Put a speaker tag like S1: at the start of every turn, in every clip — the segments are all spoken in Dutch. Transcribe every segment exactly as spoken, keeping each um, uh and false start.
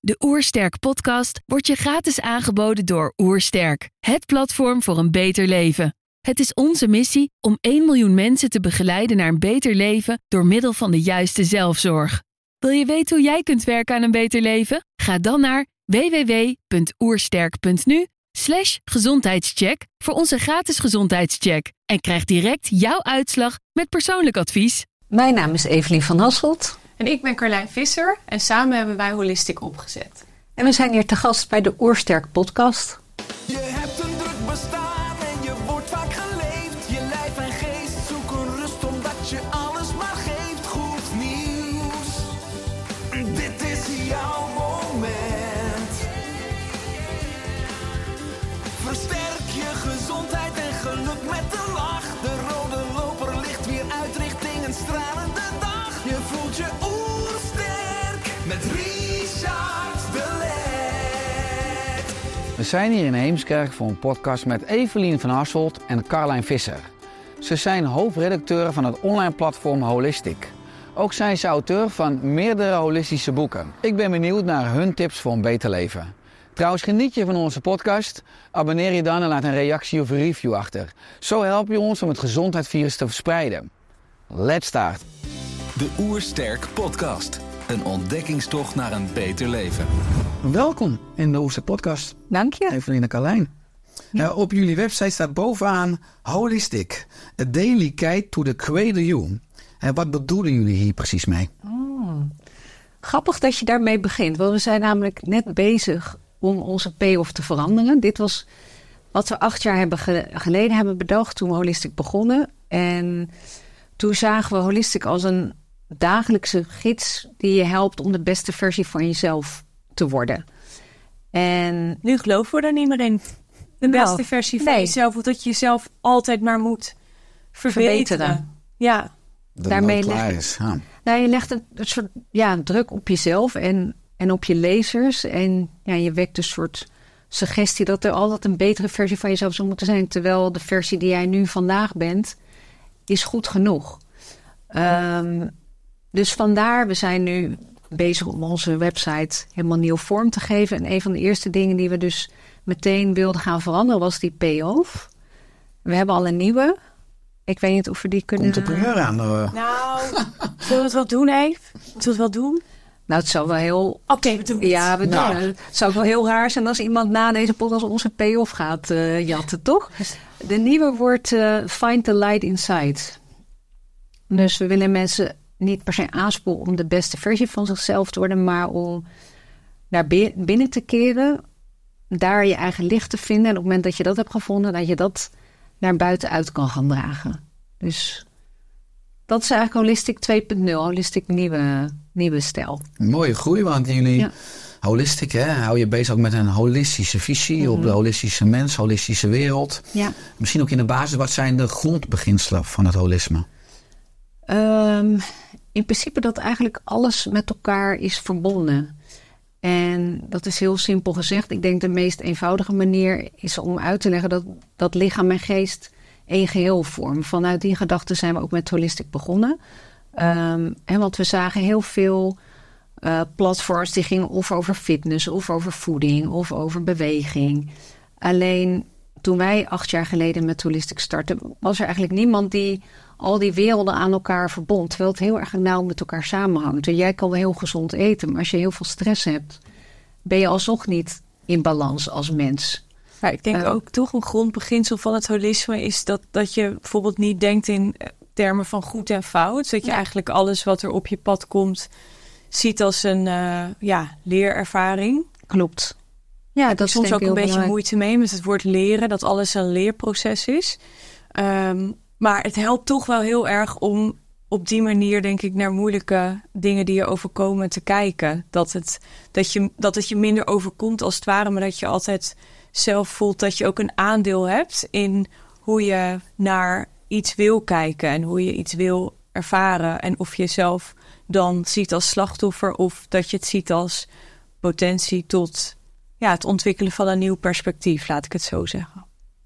S1: De Oersterk podcast wordt je gratis aangeboden door Oersterk, het platform voor een beter leven. Het is onze missie om één miljoen mensen te begeleiden naar een beter leven door middel van de juiste zelfzorg. Wil je weten hoe jij kunt werken aan een beter leven? Ga dan naar www.oersterk.nu slash gezondheidscheck voor onze gratis gezondheidscheck en krijg direct jouw uitslag met persoonlijk advies.
S2: Mijn naam is Evelien van Hasselt.
S3: En ik ben Carlijn Visser en samen hebben wij Holistic opgezet.
S2: En we zijn hier te gast bij de Oersterk podcast.
S4: Je hebt een druk bestaan en je wordt vaak geleefd. Je lijf en geest zoeken rust omdat je alles maar geeft. Goed nieuws, dit is jouw moment. Versterk je gezondheid en geluk met de lach. De rode loper ligt weer uit richting een stralende dag. Je voelt je oersterk met Richard de Let.
S5: We zijn hier in Heemskerk voor een podcast met Evelien van Hasselt en Carlijn Visser. Ze zijn hoofdredacteuren van het online platform Holistic. Ook zijn ze auteur van meerdere holistische boeken. Ik ben benieuwd naar hun tips voor een beter leven. Trouwens, geniet je van onze podcast? Abonneer je dan en laat een reactie of een review achter. Zo help je ons om het gezondheidsvirus te verspreiden. Let's start.
S6: De Oersterk podcast. Een ontdekkingstocht naar een beter leven.
S5: Welkom in de Oersterk podcast.
S2: Dank je.
S5: Evelien en Carlijn. Ja. Uh, op jullie website staat bovenaan Holistic. A daily guide to the greater you. En wat bedoelen jullie hier precies mee?
S2: Oh, grappig dat je daarmee begint. Want we zijn namelijk net bezig om onze payoff te veranderen. Dit was wat we acht jaar hebben ge- geleden hebben bedacht toen we Holistic begonnen. En toen zagen we Holistic als een dagelijkse gids die je helpt om de beste versie van jezelf te worden. En
S3: Nu geloven we er niet meer in. De
S2: Nou,
S3: beste versie van
S2: nee.
S3: jezelf, of dat je jezelf altijd maar moet verbeteren.
S2: Verbeteren.
S3: Ja,
S5: Dat
S2: Daarmee
S5: het klaar
S2: leg-
S5: is. Ja.
S2: nou, je legt een, een soort ja, druk op jezelf en, en op je lezers. En ja, je wekt een soort suggestie dat er altijd een betere versie van jezelf zou moeten zijn. Terwijl de versie die jij nu vandaag bent, is goed genoeg. Um, dus vandaar, we zijn nu bezig om onze website helemaal nieuw vorm te geven. En een van de eerste dingen die we dus meteen wilden gaan veranderen was die payoff. We hebben al een nieuwe. Ik weet niet of we die kunnen...
S5: Komt de primeur aan. Uh,
S3: nou, zullen we het wel doen, Eve? Zullen we het wel doen?
S2: Nou, het zou wel heel...
S3: Oké, we doen het.
S2: Ja, we
S5: Nou.
S2: doen het. Het zou wel heel raar zijn als iemand na deze podcast onze payoff gaat uh, jatten, toch? De nieuwe wordt uh, Find the Light Inside. Dus we willen mensen niet per se aanspoelen om de beste versie van zichzelf te worden, maar om naar bi- binnen te keren, daar je eigen licht te vinden. En op het moment dat je dat hebt gevonden, dat je dat naar buiten uit kan gaan dragen. Dus dat is eigenlijk Holistic twee punt nul, Holistic nieuwe, nieuwe stijl.
S5: mooie groei, want jullie...
S2: Ja.
S5: Holistic, hè? Hou je bezig ook met een holistische visie mm-hmm. op de holistische mens, holistische wereld.
S2: Ja.
S5: Misschien ook in de basis, wat zijn de grondbeginselen van het holisme?
S2: Um, in principe dat eigenlijk alles met elkaar is verbonden. En dat is heel simpel gezegd. Ik denk de meest eenvoudige manier is om uit te leggen dat, dat lichaam en geest één geheel vormen. Vanuit die gedachte zijn we ook met Holistic begonnen. Um, en want we zagen heel veel uh, platforms die gingen of over fitness, of over voeding, of over beweging. Alleen toen wij acht jaar geleden met Holistic startten, was er eigenlijk niemand die al die werelden aan elkaar verbond. Terwijl het heel erg nauw met elkaar samenhangt. En jij kan wel heel gezond eten, maar als je heel veel stress hebt, ben je alsnog niet in balans als mens.
S3: Ja, ik denk
S2: Uh,
S3: ook toch een grondbeginsel van het holisme is dat, dat je bijvoorbeeld niet denkt in termen van goed en fout. Dat je
S2: Ja.
S3: eigenlijk alles wat er op je pad komt ziet als een uh, ja, leerervaring.
S2: Klopt. Ja, dat is
S3: Soms
S2: denk
S3: ook
S2: ik
S3: een
S2: heel
S3: beetje
S2: belangrijk.
S3: moeite mee met het woord leren, dat alles een leerproces is. Um, maar het helpt toch wel heel erg om op die manier, denk ik, naar moeilijke dingen die je overkomen te kijken. Dat het, dat je, dat het je minder overkomt als het ware, maar dat je altijd zelf voelt dat je ook een aandeel hebt in hoe je naar iets wil kijken en hoe je iets wil ervaren. En of je jezelf dan ziet als slachtoffer of dat je het ziet als potentie tot ja, het ontwikkelen van een nieuw perspectief, laat ik het zo zeggen.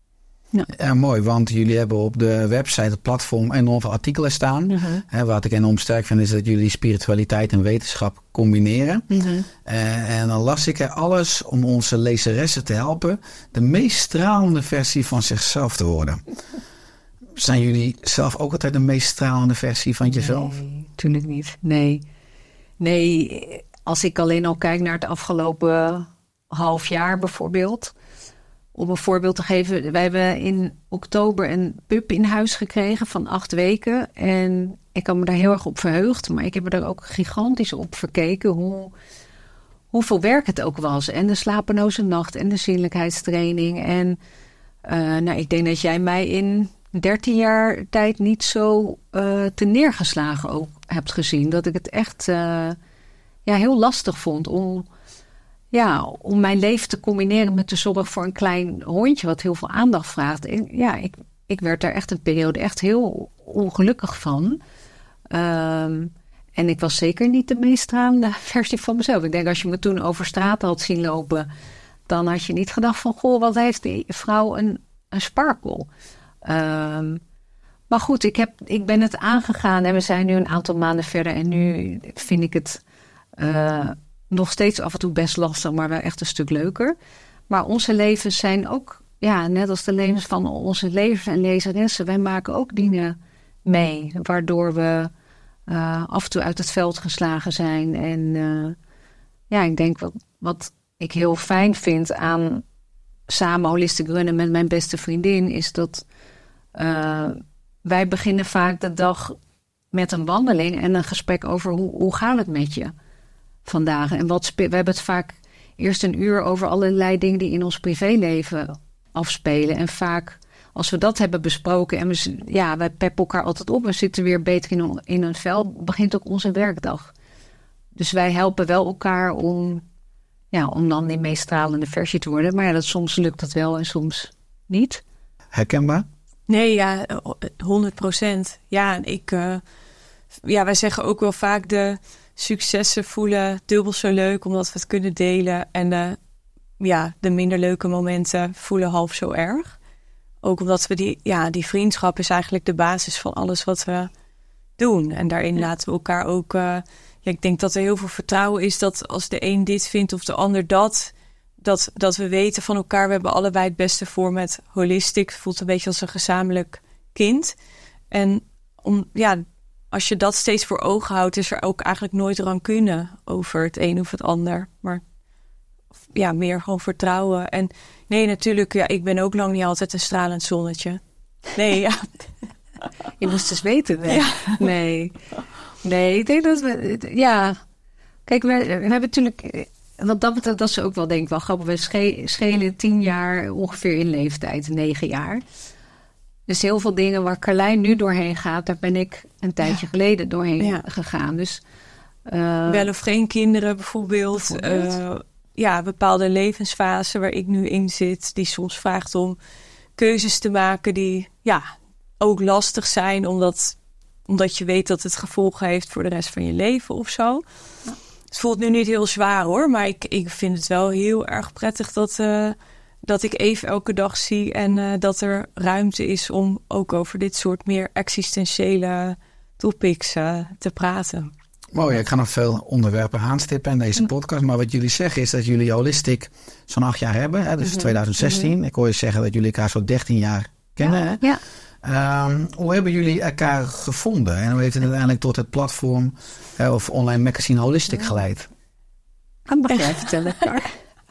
S2: Ja.
S5: Ja, mooi, want jullie hebben op de website, het platform, enorm veel artikelen staan.
S2: Mm-hmm.
S5: Hè, wat ik enorm sterk vind, is dat jullie spiritualiteit en wetenschap combineren.
S2: Mm-hmm.
S5: Uh, en dan las ik er alles om onze lezeressen te helpen de meest stralende versie van zichzelf te worden. Zijn jullie zelf ook altijd de meest stralende versie van jezelf?
S2: Nee, natuurlijk niet. Nee. Nee, als ik alleen al kijk naar het afgelopen half jaar bijvoorbeeld. Om een voorbeeld te geven. Wij hebben in oktober een pup in huis gekregen van acht weken. En ik had me daar heel erg op verheugd. Maar ik heb me daar ook gigantisch op verkeken. Hoe, hoeveel werk het ook was. En de slapeloze nacht en de zinnelijkheidstraining. En uh, nou, ik denk dat jij mij in dertien jaar tijd niet zo uh, te neergeslagen ook hebt gezien. Dat ik het echt uh, ja, heel lastig vond om... Ja, om mijn leven te combineren met de zorg voor een klein hondje... wat heel veel aandacht vraagt. En ja, ik, ik werd daar echt een periode echt heel ongelukkig van. Um, en ik was zeker niet de meest stralende versie van mezelf. Ik denk, als je me toen over straat had zien lopen... dan had je niet gedacht van... goh, wat heeft die vrouw een, een sparkle. Um, maar goed, ik, heb, ik ben het aangegaan... en we zijn nu een aantal maanden verder... en nu vind ik het... Uh, nog steeds af en toe best lastig, maar wel echt een stuk leuker. Maar onze levens zijn ook, ja, net als de levens van onze lezers en lezeressen. Wij maken ook dingen mee, waardoor we uh, af en toe uit het veld geslagen zijn. En uh, ja, ik denk wat, wat ik heel fijn vind aan samen holistic runnen met mijn beste vriendin, is dat uh, wij beginnen vaak de dag met een wandeling en een gesprek over hoe, hoe gaat het met je vandaag. En wat spe- we hebben het vaak eerst een uur over allerlei dingen die in ons privéleven afspelen. En vaak als we dat hebben besproken en we, ja, wij peppen elkaar altijd op en zitten weer beter in, in een vel, begint ook onze werkdag. Dus wij helpen wel elkaar om, ja, om dan die meest stralende versie te worden. Maar ja, dat, soms lukt dat wel en soms niet.
S5: Herkenbaar?
S3: Nee, ja, honderd procent. Ja, en ik, uh, ja, wij zeggen ook wel vaak de successen voelen dubbel zo leuk omdat we het kunnen delen. En de, ja, de minder leuke momenten voelen half zo erg. Ook omdat we die, ja, die vriendschap is eigenlijk de basis van alles wat we doen. En daarin ja. laten we elkaar ook, uh, ja, ik denk dat er heel veel vertrouwen is dat als de een dit vindt of de ander dat, dat, dat we weten van elkaar, we hebben allebei het beste voor met holistic. Het voelt een beetje als een gezamenlijk kind. En om, ja, als je dat steeds voor ogen houdt, is er ook eigenlijk nooit rancune over het een of het ander. Maar ja, meer gewoon vertrouwen. En nee, natuurlijk, ja, ik ben ook lang niet altijd een stralend zonnetje. Nee, ja.
S2: Je moest dus weten, hè? Ja. Nee. Nee, ik denk dat we, ja. Kijk, we, we hebben natuurlijk, wat dat betreft, dat is ook wel, denk ik wel grappig. We sche- schelen tien jaar ongeveer in leeftijd, negen jaar. Dus heel veel dingen waar Carlijn nu doorheen gaat, daar ben ik een tijdje ja. geleden doorheen ja. gegaan. Dus, uh,
S3: wel of geen kinderen bijvoorbeeld. bijvoorbeeld. Uh, ja, bepaalde levensfase waar ik nu in zit, die soms vraagt om keuzes te maken die ja ook lastig zijn, omdat, omdat je weet dat het gevolgen heeft voor de rest van je leven of zo. Ja. Het voelt nu niet heel zwaar hoor, maar ik, ik vind het wel heel erg prettig dat, uh, dat ik even elke dag zie en uh, dat er ruimte is om ook over dit soort meer existentiële topics uh, te praten.
S5: Mooi, ik ga nog veel onderwerpen aanstippen in deze podcast. Maar wat jullie zeggen is dat jullie holistic zo'n acht jaar hebben. Hè? Dus mm-hmm. twintig zestien. Mm-hmm. Ik hoor je zeggen dat jullie elkaar zo dertien jaar kennen. Hè?
S2: Ja.
S5: Um, hoe hebben jullie elkaar gevonden? En hoe heeft het uiteindelijk tot het platform hè, of online magazine Holistic ja. geleid?
S2: Kan ik jij vertellen, Kar?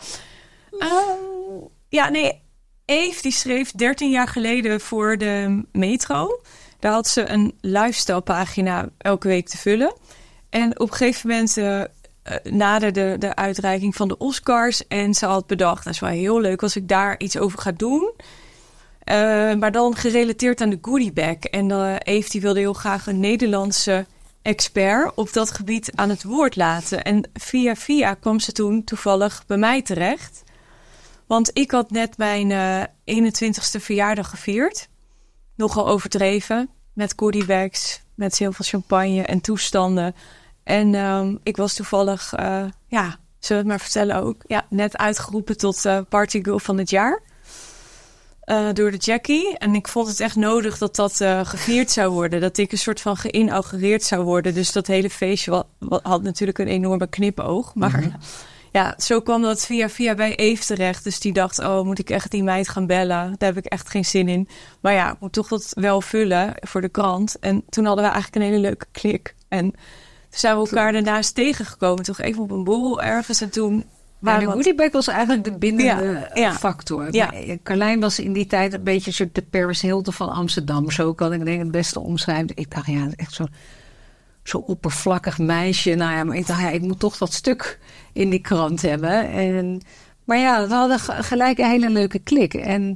S3: um, ja, nee. Eve die schreef dertien jaar geleden voor de Metro. Daar had ze een lifestyle pagina elke week te vullen. En op een gegeven moment uh, naderde de uitreiking van de Oscars. En ze had bedacht, dat is wel heel leuk als ik daar iets over ga doen. Uh, maar dan gerelateerd aan de goodiebag. En uh, Eve die wilde heel graag een Nederlandse expert op dat gebied aan het woord laten. En via via kwam ze toen toevallig bij mij terecht. Want ik had net mijn uh, eenentwintigste verjaardag gevierd. Nogal overdreven. Met goodiebags, met heel veel champagne en toestanden. En um, ik was toevallig, uh, ja, zullen we het maar vertellen ook, ja, net uitgeroepen tot uh, partygirl van het jaar. Uh, door de Jackie. En ik vond het echt nodig dat dat uh, gevierd zou worden. Dat ik een soort van geïnaugureerd zou worden. Dus dat hele feestje wat, wat had natuurlijk een enorme knipoog. Maar mm-hmm. ja, zo kwam dat via via bij Eve terecht. Dus die dacht, oh, moet ik echt die meid gaan bellen? Daar heb ik echt geen zin in. Maar ja, ik moet toch dat wel vullen voor de krant. En toen hadden we eigenlijk een hele leuke klik. En toen zijn we elkaar daarnaast tegengekomen. Toch even op een borrel ergens. En toen...
S2: Ja, de goodiebag was eigenlijk de bindende
S3: ja, ja.
S2: factor.
S3: Ja.
S2: Carlijn was in die tijd een beetje soort de Paris Hilton van Amsterdam. Zo kan ik denk het beste omschrijven. Ik dacht, ja, echt zo, zo oppervlakkig meisje. Nou ja, maar ik dacht, ja, ik moet toch dat stuk in die krant hebben. En, maar ja, we hadden gelijk een hele leuke klik. En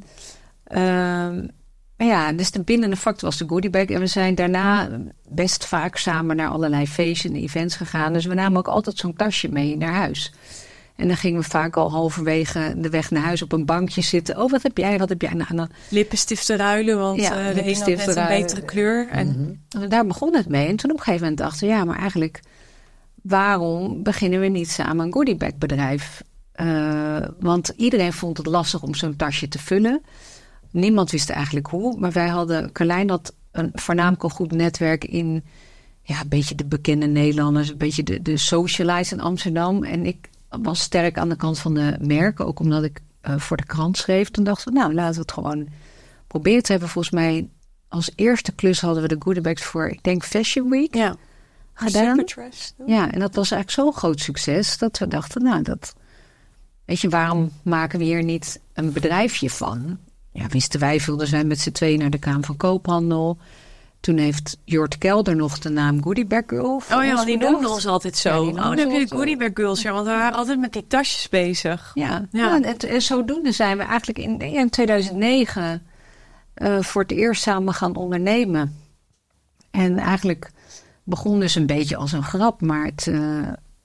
S2: uh, ja, dus de bindende factor was de goodiebag. En we zijn daarna best vaak samen naar allerlei feesten en events gegaan. Dus we namen ook altijd zo'n tasje mee naar huis. En dan gingen we vaak al halverwege de weg naar huis op een bankje zitten. Oh, wat heb jij, wat heb jij? Nou, dan...
S3: Lippenstiften ruilen, want ja, uh, de een had net een betere kleur. En...
S2: Mm-hmm. en daar begon het mee. En toen op een gegeven moment dachten we, ja, maar eigenlijk... waarom beginnen we niet samen een goodiebag bedrijf? Uh, want iedereen vond het lastig om zo'n tasje te vullen. Niemand wist eigenlijk hoe. Maar wij hadden, Carlijn had een voornamelijk een goed netwerk in... ja, een beetje de bekende Nederlanders. Een beetje de, de socialites in Amsterdam. En ik... was sterk aan de kant van de merken. Ook omdat ik uh, voor de krant schreef. Toen dachten we, nou, laten we het gewoon proberen te hebben. Volgens mij als eerste klus hadden we de goodiebags voor, ik denk, Fashion Week
S3: ja.
S2: gedaan.
S3: Supertrash,
S2: ja, en dat was eigenlijk zo'n groot succes. Dat we dachten, nou, dat... weet je, waarom maken we hier niet een bedrijfje van? Ja, wisten wij veel. Dus wij met z'n tweeën naar de Kamer van Koophandel... Toen heeft Jort Kelder nog de naam Goodiebag Girl.
S3: Oh ja, die noemde ons altijd zo. Ja, oh, dan heb je de Goodiebag Girls. Ja, want we waren altijd met die tasjes bezig.
S2: Ja, ja. ja en, en zodoende zijn we eigenlijk in, in tweeduizend negen... Uh, voor het eerst samen gaan ondernemen. En eigenlijk begon dus een beetje als een grap. Maar het, uh,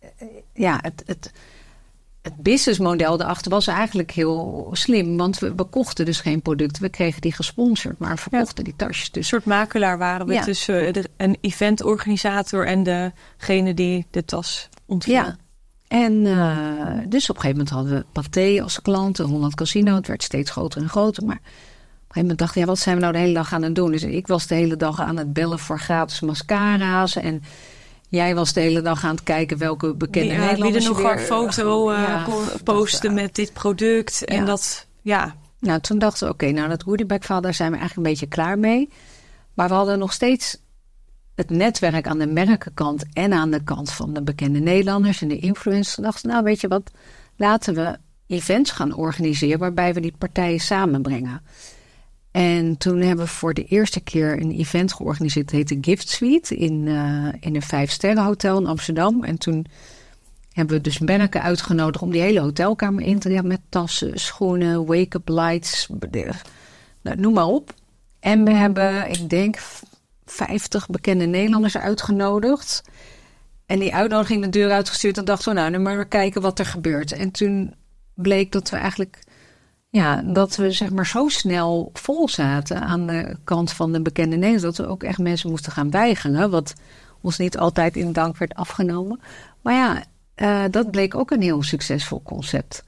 S2: ja, het, het, het businessmodel erachter was eigenlijk heel slim. Want we, we kochten dus geen producten. We kregen die gesponsord, maar verkochten ja. die tasjes. Dus.
S3: Een soort makelaar waren we ja. tussen de, een eventorganisator en degene die de tas ontving.
S2: Ja, en uh, dus op een gegeven moment hadden we Pathé als klant. Holland Casino, het werd steeds groter en groter. Maar op een gegeven moment dachten we, ja, wat zijn we nou de hele dag aan het doen? Dus ik was de hele dag aan het bellen voor gratis mascara's en... Jij was de hele dag aan het kijken welke bekende
S3: ja,
S2: Nederlanders...
S3: Wie er nog een foto uh, ja, kon posten met dit product. En ja. dat, ja...
S2: Nou, toen dachten we, oké, okay, nou dat goodiebag verhaal, daar zijn we eigenlijk een beetje klaar mee. Maar we hadden nog steeds het netwerk aan de merkenkant... en aan de kant van de bekende Nederlanders en de influencers. We dachten, nou weet je wat, laten we events gaan organiseren... waarbij we die partijen samenbrengen. En toen hebben we voor de eerste keer een event georganiseerd. Het heette Gift Suite in, uh, in een vijfsterrenhotel in Amsterdam. En toen hebben we dus merken uitgenodigd om die hele hotelkamer in te richten. Met tassen, schoenen, wake-up lights, nou, noem maar op. En we hebben, ik denk, vijftig bekende Nederlanders uitgenodigd. En die uitnodiging de deur uitgestuurd. En dachten we, nou, nu maar kijken wat er gebeurt. En toen bleek dat we eigenlijk... Ja, dat we zeg maar zo snel vol zaten aan de kant van de bekende Nederlanders... dat we ook echt mensen moesten gaan weigeren... wat ons niet altijd in dank werd afgenomen. Maar ja, uh, dat bleek ook een heel succesvol concept.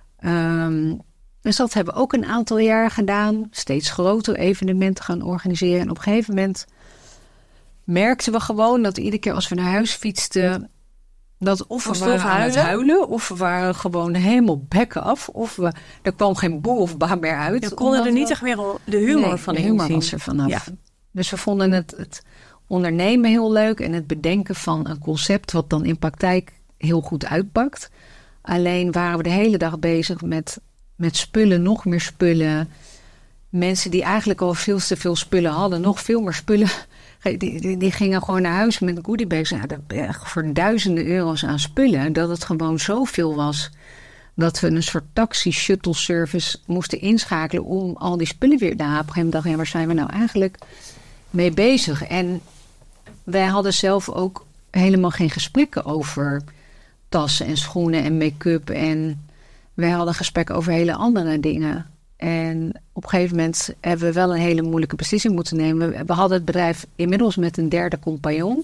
S2: Um, dus dat hebben we ook een aantal jaar gedaan. Steeds grotere evenementen gaan organiseren. En op een gegeven moment merkten we gewoon dat iedere keer als we naar huis fietsten... Dat of we waren aan het huilen, of we waren gewoon helemaal bekken af. Of we, er kwam geen boel of baan meer uit.
S3: We konden er niet echt meer de humor
S2: nee,
S3: van
S2: de humor was er vanaf. Ja. Dus we vonden het, het ondernemen heel leuk. En het bedenken van een concept wat dan in praktijk heel goed uitpakt. Alleen waren we de hele dag bezig met, met spullen, nog meer spullen. Mensen die eigenlijk al veel te veel spullen hadden, nog veel meer spullen... Die, die, die gingen gewoon naar huis met goodiebags. Ja, voor duizenden euro's aan spullen. Dat het gewoon zoveel was. Dat we een soort taxi-shuttle service moesten inschakelen. Om al die spullen weer te halen. Op een gegeven moment dacht ik, ja, waar zijn we nou eigenlijk mee bezig? En wij hadden zelf ook helemaal geen gesprekken over tassen en schoenen en make-up. En wij hadden gesprekken over hele andere dingen. En op een gegeven moment hebben we wel een hele moeilijke beslissing moeten nemen. We hadden het bedrijf inmiddels met een derde compagnon.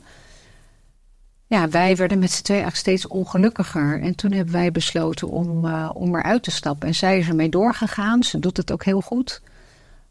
S2: Ja, wij werden met z'n twee eigenlijk steeds ongelukkiger. En toen hebben wij besloten om, uh, om eruit te stappen. En zij is ermee doorgegaan. Ze doet het ook heel goed.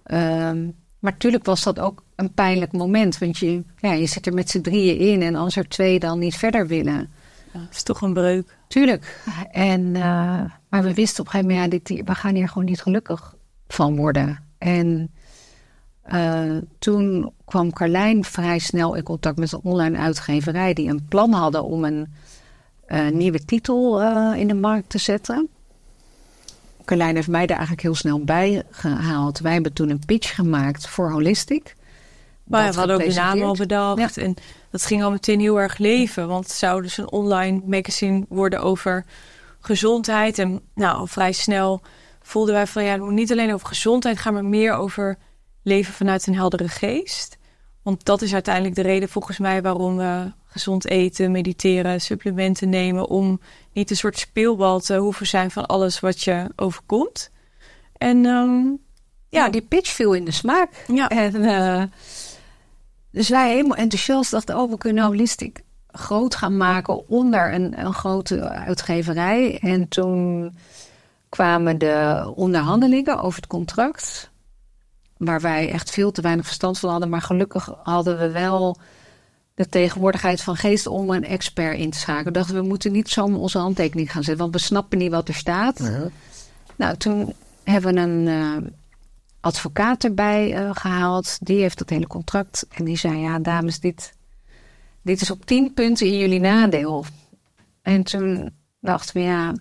S2: Um, maar natuurlijk was dat ook een pijnlijk moment. Want je, ja, je zit er met z'n drieën in. En als er twee dan niet verder willen.
S3: Ja, dat is toch een breuk.
S2: Tuurlijk. En, uh, maar we wisten op een gegeven moment, ja, dit, we gaan hier gewoon niet gelukkig van worden. En uh, toen kwam Carlijn vrij snel in contact met een online uitgeverij die een plan hadden om een uh, nieuwe titel uh, in de markt te zetten. Carlijn heeft mij daar eigenlijk heel snel bij gehaald. Wij hebben toen een pitch gemaakt voor Holistic.
S3: Maar we hadden ook de naam al bedacht. Ja. En dat ging al meteen heel erg leven. Want het zou dus een online magazine worden over gezondheid. En nou, al vrij snel voelden wij van ja, het moet niet alleen over gezondheid gaan, maar meer over leven vanuit een heldere geest. Want dat is uiteindelijk de reden volgens mij waarom we gezond eten, mediteren, supplementen nemen. Om niet een soort speelbal te hoeven zijn van alles wat je overkomt. En um,
S2: ja, ja, die pitch viel in de smaak.
S3: Ja.
S2: En uh, dus wij helemaal enthousiast dachten, oh, we kunnen Holistic groot gaan maken onder een, een grote uitgeverij. En toen kwamen de onderhandelingen over het contract, waar wij echt veel te weinig verstand van hadden. Maar gelukkig hadden we wel de tegenwoordigheid van geest om een expert in te schakelen. We dachten, we moeten niet zomaar onze handtekening gaan zetten, want we snappen niet wat er staat. Ja. Nou, toen hebben we een uh, advocaat erbij uh, gehaald. Die heeft dat hele contract. En die zei, ja, dames, dit, dit is op tien punten in jullie nadeel. En toen dachten we, ja,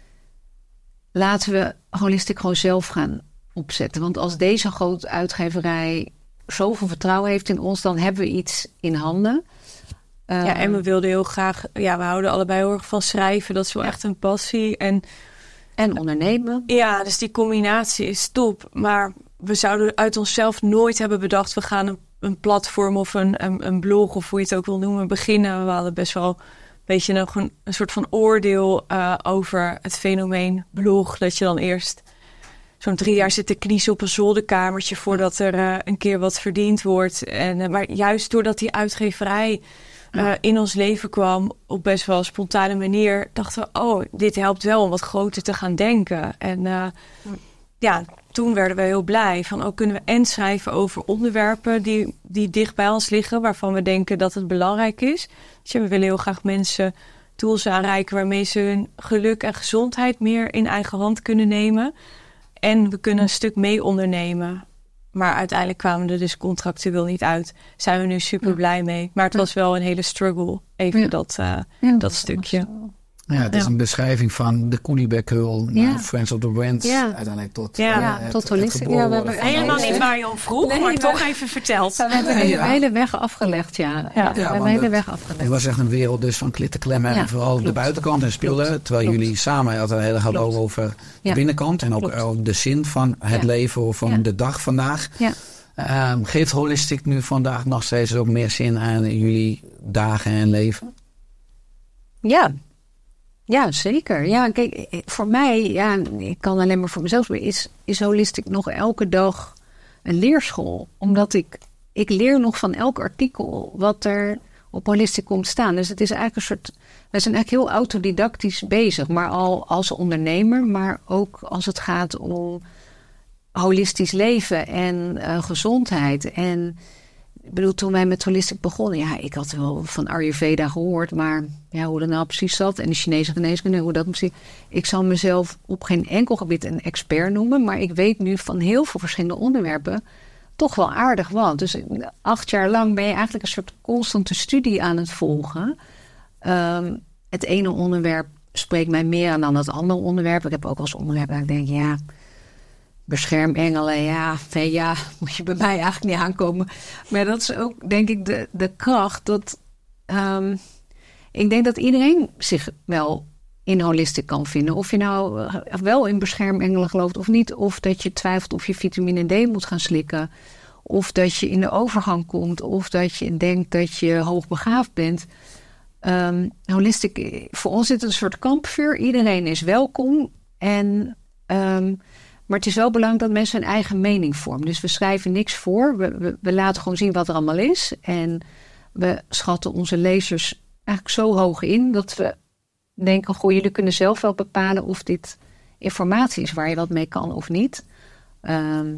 S2: laten we Holistic gewoon zelf gaan opzetten. Want als deze grote uitgeverij zoveel vertrouwen heeft in ons, dan hebben we iets in handen. Uh,
S3: ja, en we wilden heel graag, ja, we houden allebei heel erg van schrijven. Dat is wel ja. echt een passie. En,
S2: en ondernemen.
S3: Ja, dus die combinatie is top. Maar we zouden uit onszelf nooit hebben bedacht, we gaan een, een platform of een, een, een blog, of hoe je het ook wil noemen, beginnen. We hadden best wel een beetje nog een, een soort van oordeel uh, over het fenomeen blog. Dat je dan eerst zo'n drie jaar zit te kniezen op een zolderkamertje voordat er uh, een keer wat verdiend wordt. En, uh, maar juist doordat die uitgeverij uh, in ons leven kwam op best wel een spontane manier, dachten we, oh, dit helpt wel om wat groter te gaan denken. En uh, ja, toen werden we heel blij van, oh, kunnen we en schrijven over onderwerpen die, die dicht bij ons liggen, waarvan we denken dat het belangrijk is. Dus ja, we willen heel graag mensen tools aanreiken waarmee ze hun geluk en gezondheid meer in eigen hand kunnen nemen. En we kunnen een stuk mee ondernemen. Maar uiteindelijk kwamen er dus contractueel niet uit. Zijn we nu super blij mee. Maar het was wel een hele struggle. Even ja. dat, uh, ja, dat stukje.
S5: Ja, het is ja. een beschrijving van de Koenigbekkeul ja. naar Friends of the Wind. Ja. Uiteindelijk tot
S3: ja.
S5: uh,
S3: ja,
S5: het,
S2: tot Holistic. Ja, we hebben
S3: helemaal niet waar je om vroeg, nee, maar toch even verteld.
S2: We hebben de ja. hele weg afgelegd, ja. ja. ja, ja we hebben de hele weg afgelegd.
S5: Het was echt een wereld dus van klittenklemmen. Ja, en vooral klopt. De buitenkant en speelden. Klopt. Terwijl klopt. Jullie samen altijd heel erg hadden over de ja. binnenkant. En ook klopt. De zin van het ja. leven of van ja. de dag vandaag. Ja. Um, geeft Holistic nu vandaag nog steeds ook meer zin aan jullie dagen en leven?
S2: Ja. Ja, zeker. Ja, kijk, voor mij, ja, ik kan alleen maar voor mezelf spreken, is, is Holistic nog elke dag een leerschool. Omdat ik, ik leer nog van elk artikel wat er op Holistic komt staan. Dus het is eigenlijk een soort, wij zijn eigenlijk heel autodidactisch bezig. Maar al als ondernemer, maar ook als het gaat om holistisch leven en uh, gezondheid. En ik bedoel, toen wij met Holistic begonnen, ja, ik had wel van Ayurveda gehoord, maar ja, hoe dat nou precies zat en de Chinese geneeskunde, hoe dat precies. Ik zal mezelf op geen enkel gebied een expert noemen, maar ik weet nu van heel veel verschillende onderwerpen toch wel aardig wat. Dus acht jaar lang ben je eigenlijk een soort constante studie aan het volgen. Um, het ene onderwerp spreekt mij meer aan dan het andere onderwerp. Ik heb ook als onderwerp dat ik denk, ja, beschermengelen, ja, nee, ja, moet je bij mij eigenlijk niet aankomen. Maar dat is ook, denk ik, de, de kracht dat um, ik denk dat iedereen zich wel in Holistic kan vinden. Of je nou uh, wel in beschermengelen gelooft of niet. Of dat je twijfelt of je vitamine D moet gaan slikken. Of dat je in de overgang komt. Of dat je denkt dat je hoogbegaafd bent. Um, Holistic, voor ons is het een soort kampvuur. Iedereen is welkom. En Um, Maar het is wel belangrijk dat mensen hun eigen mening vormen. Dus we schrijven niks voor. We, we, we laten gewoon zien wat er allemaal is. En we schatten onze lezers eigenlijk zo hoog in dat we denken, goh, jullie kunnen zelf wel bepalen of dit informatie is waar je wat mee kan of niet. Um,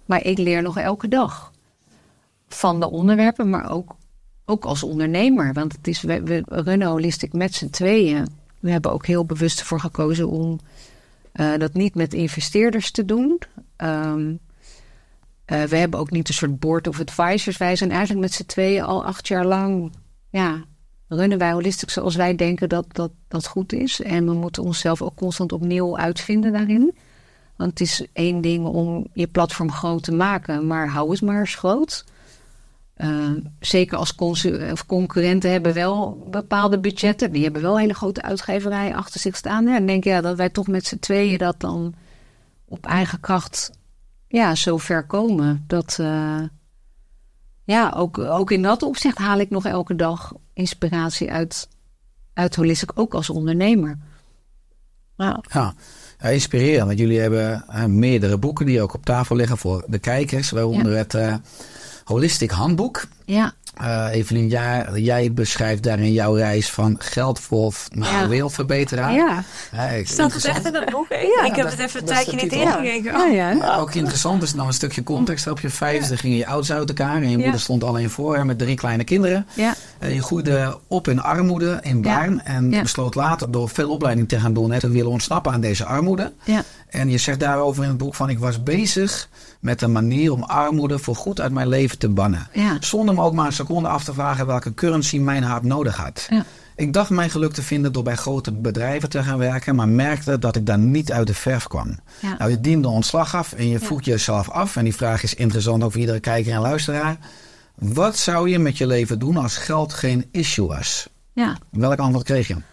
S2: Maar ik leer nog elke dag van de onderwerpen, maar ook, ook als ondernemer. Want het is, we, we runnen Holistic met z'n tweeën. We hebben ook heel bewust ervoor gekozen om uh, dat niet met investeerders te doen. Um, uh, we hebben ook niet een soort board of advisors. Wij zijn eigenlijk met z'n tweeën al acht jaar lang... ja, runnen wij Holistic zoals wij denken dat dat, dat goed is. En we moeten onszelf ook constant opnieuw uitvinden daarin. Want het is één ding om je platform groot te maken, maar hou eens maar eens groot. Uh, zeker als consu- of concurrenten hebben wel bepaalde budgetten. Die hebben wel hele grote uitgeverijen achter zich staan. En dan denk je ja, dat wij toch met z'n tweeën dat dan op eigen kracht ja, zo ver komen. Dat uh, ja, ook, ook in dat opzicht haal ik nog elke dag inspiratie uit, uit Holistic, ook als ondernemer. Nou.
S5: Ja. Ja, inspirerend, want jullie hebben uh, meerdere boeken die ook op tafel liggen voor de kijkers. Waaronder ja. het uh, Holistic Handboek.
S2: Ja.
S5: Uh, Evelien, ja, jij beschrijft daarin jouw reis van geldwolf naar ja. wereldverbeteraar.
S2: Ja.
S5: Ja, ik,
S3: Staat het echt in dat boek? Ja, ik heb het even een tijdje niet ingekeken.
S2: Ja, ja.
S5: Ja, ook interessant is dan een stukje context. Op je vijfde gingen je ouders uit elkaar en je ja. moeder stond alleen voor met drie kleine kinderen. Ja. Uh, je groeide op in armoede in Baarn ja. en ja. besloot later door veel opleiding te gaan doen en te willen ontsnappen aan deze armoede. Ja. En je zegt daarover in het boek van ik was bezig met een manier om armoede voorgoed uit mijn leven te bannen. Ja. Zonder me ook maar een seconde af te vragen welke currency mijn hart nodig had. Ja. Ik dacht mijn geluk te vinden door bij grote bedrijven te gaan werken, maar merkte dat ik daar niet uit de verf kwam. Ja. Nou, je diende ontslag af en je ja. voegt jezelf af. En die vraag is interessant ook voor iedere kijker en luisteraar. Wat zou je met je leven doen als geld geen issue was? Ja. Welk antwoord kreeg je?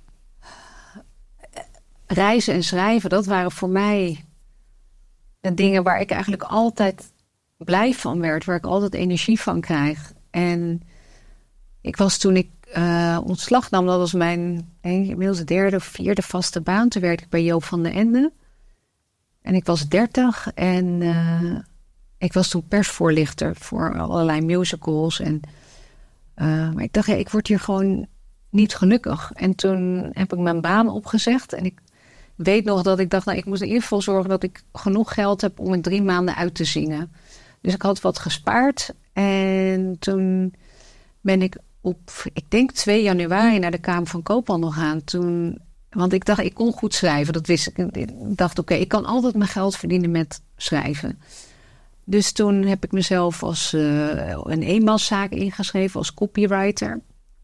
S2: Reizen en schrijven, dat waren voor mij de dingen waar ik eigenlijk altijd blij van werd. Waar ik altijd energie van krijg. En ik was toen ik uh, ontslag nam, dat was mijn inmiddels derde of vierde vaste baan. Toen werkte ik bij Joop van den Ende. En ik was dertig en uh, ik was toen persvoorlichter voor allerlei musicals. En, uh, maar ik dacht, ja, ik word hier gewoon niet gelukkig. En toen heb ik mijn baan opgezegd en ik weet nog dat ik dacht, nou, ik moet in ieder geval zorgen dat ik genoeg geld heb om in drie maanden uit te zingen. Dus ik had wat gespaard. En toen ben ik op, ik denk twee januari naar de Kamer van Koophandel gaan. Toen, want ik dacht, ik kon goed schrijven. Dat wist ik. Ik dacht, oké, okay, ik kan altijd mijn geld verdienen met schrijven. Dus toen heb ik mezelf als uh, een eenmanszaak ingeschreven als copywriter.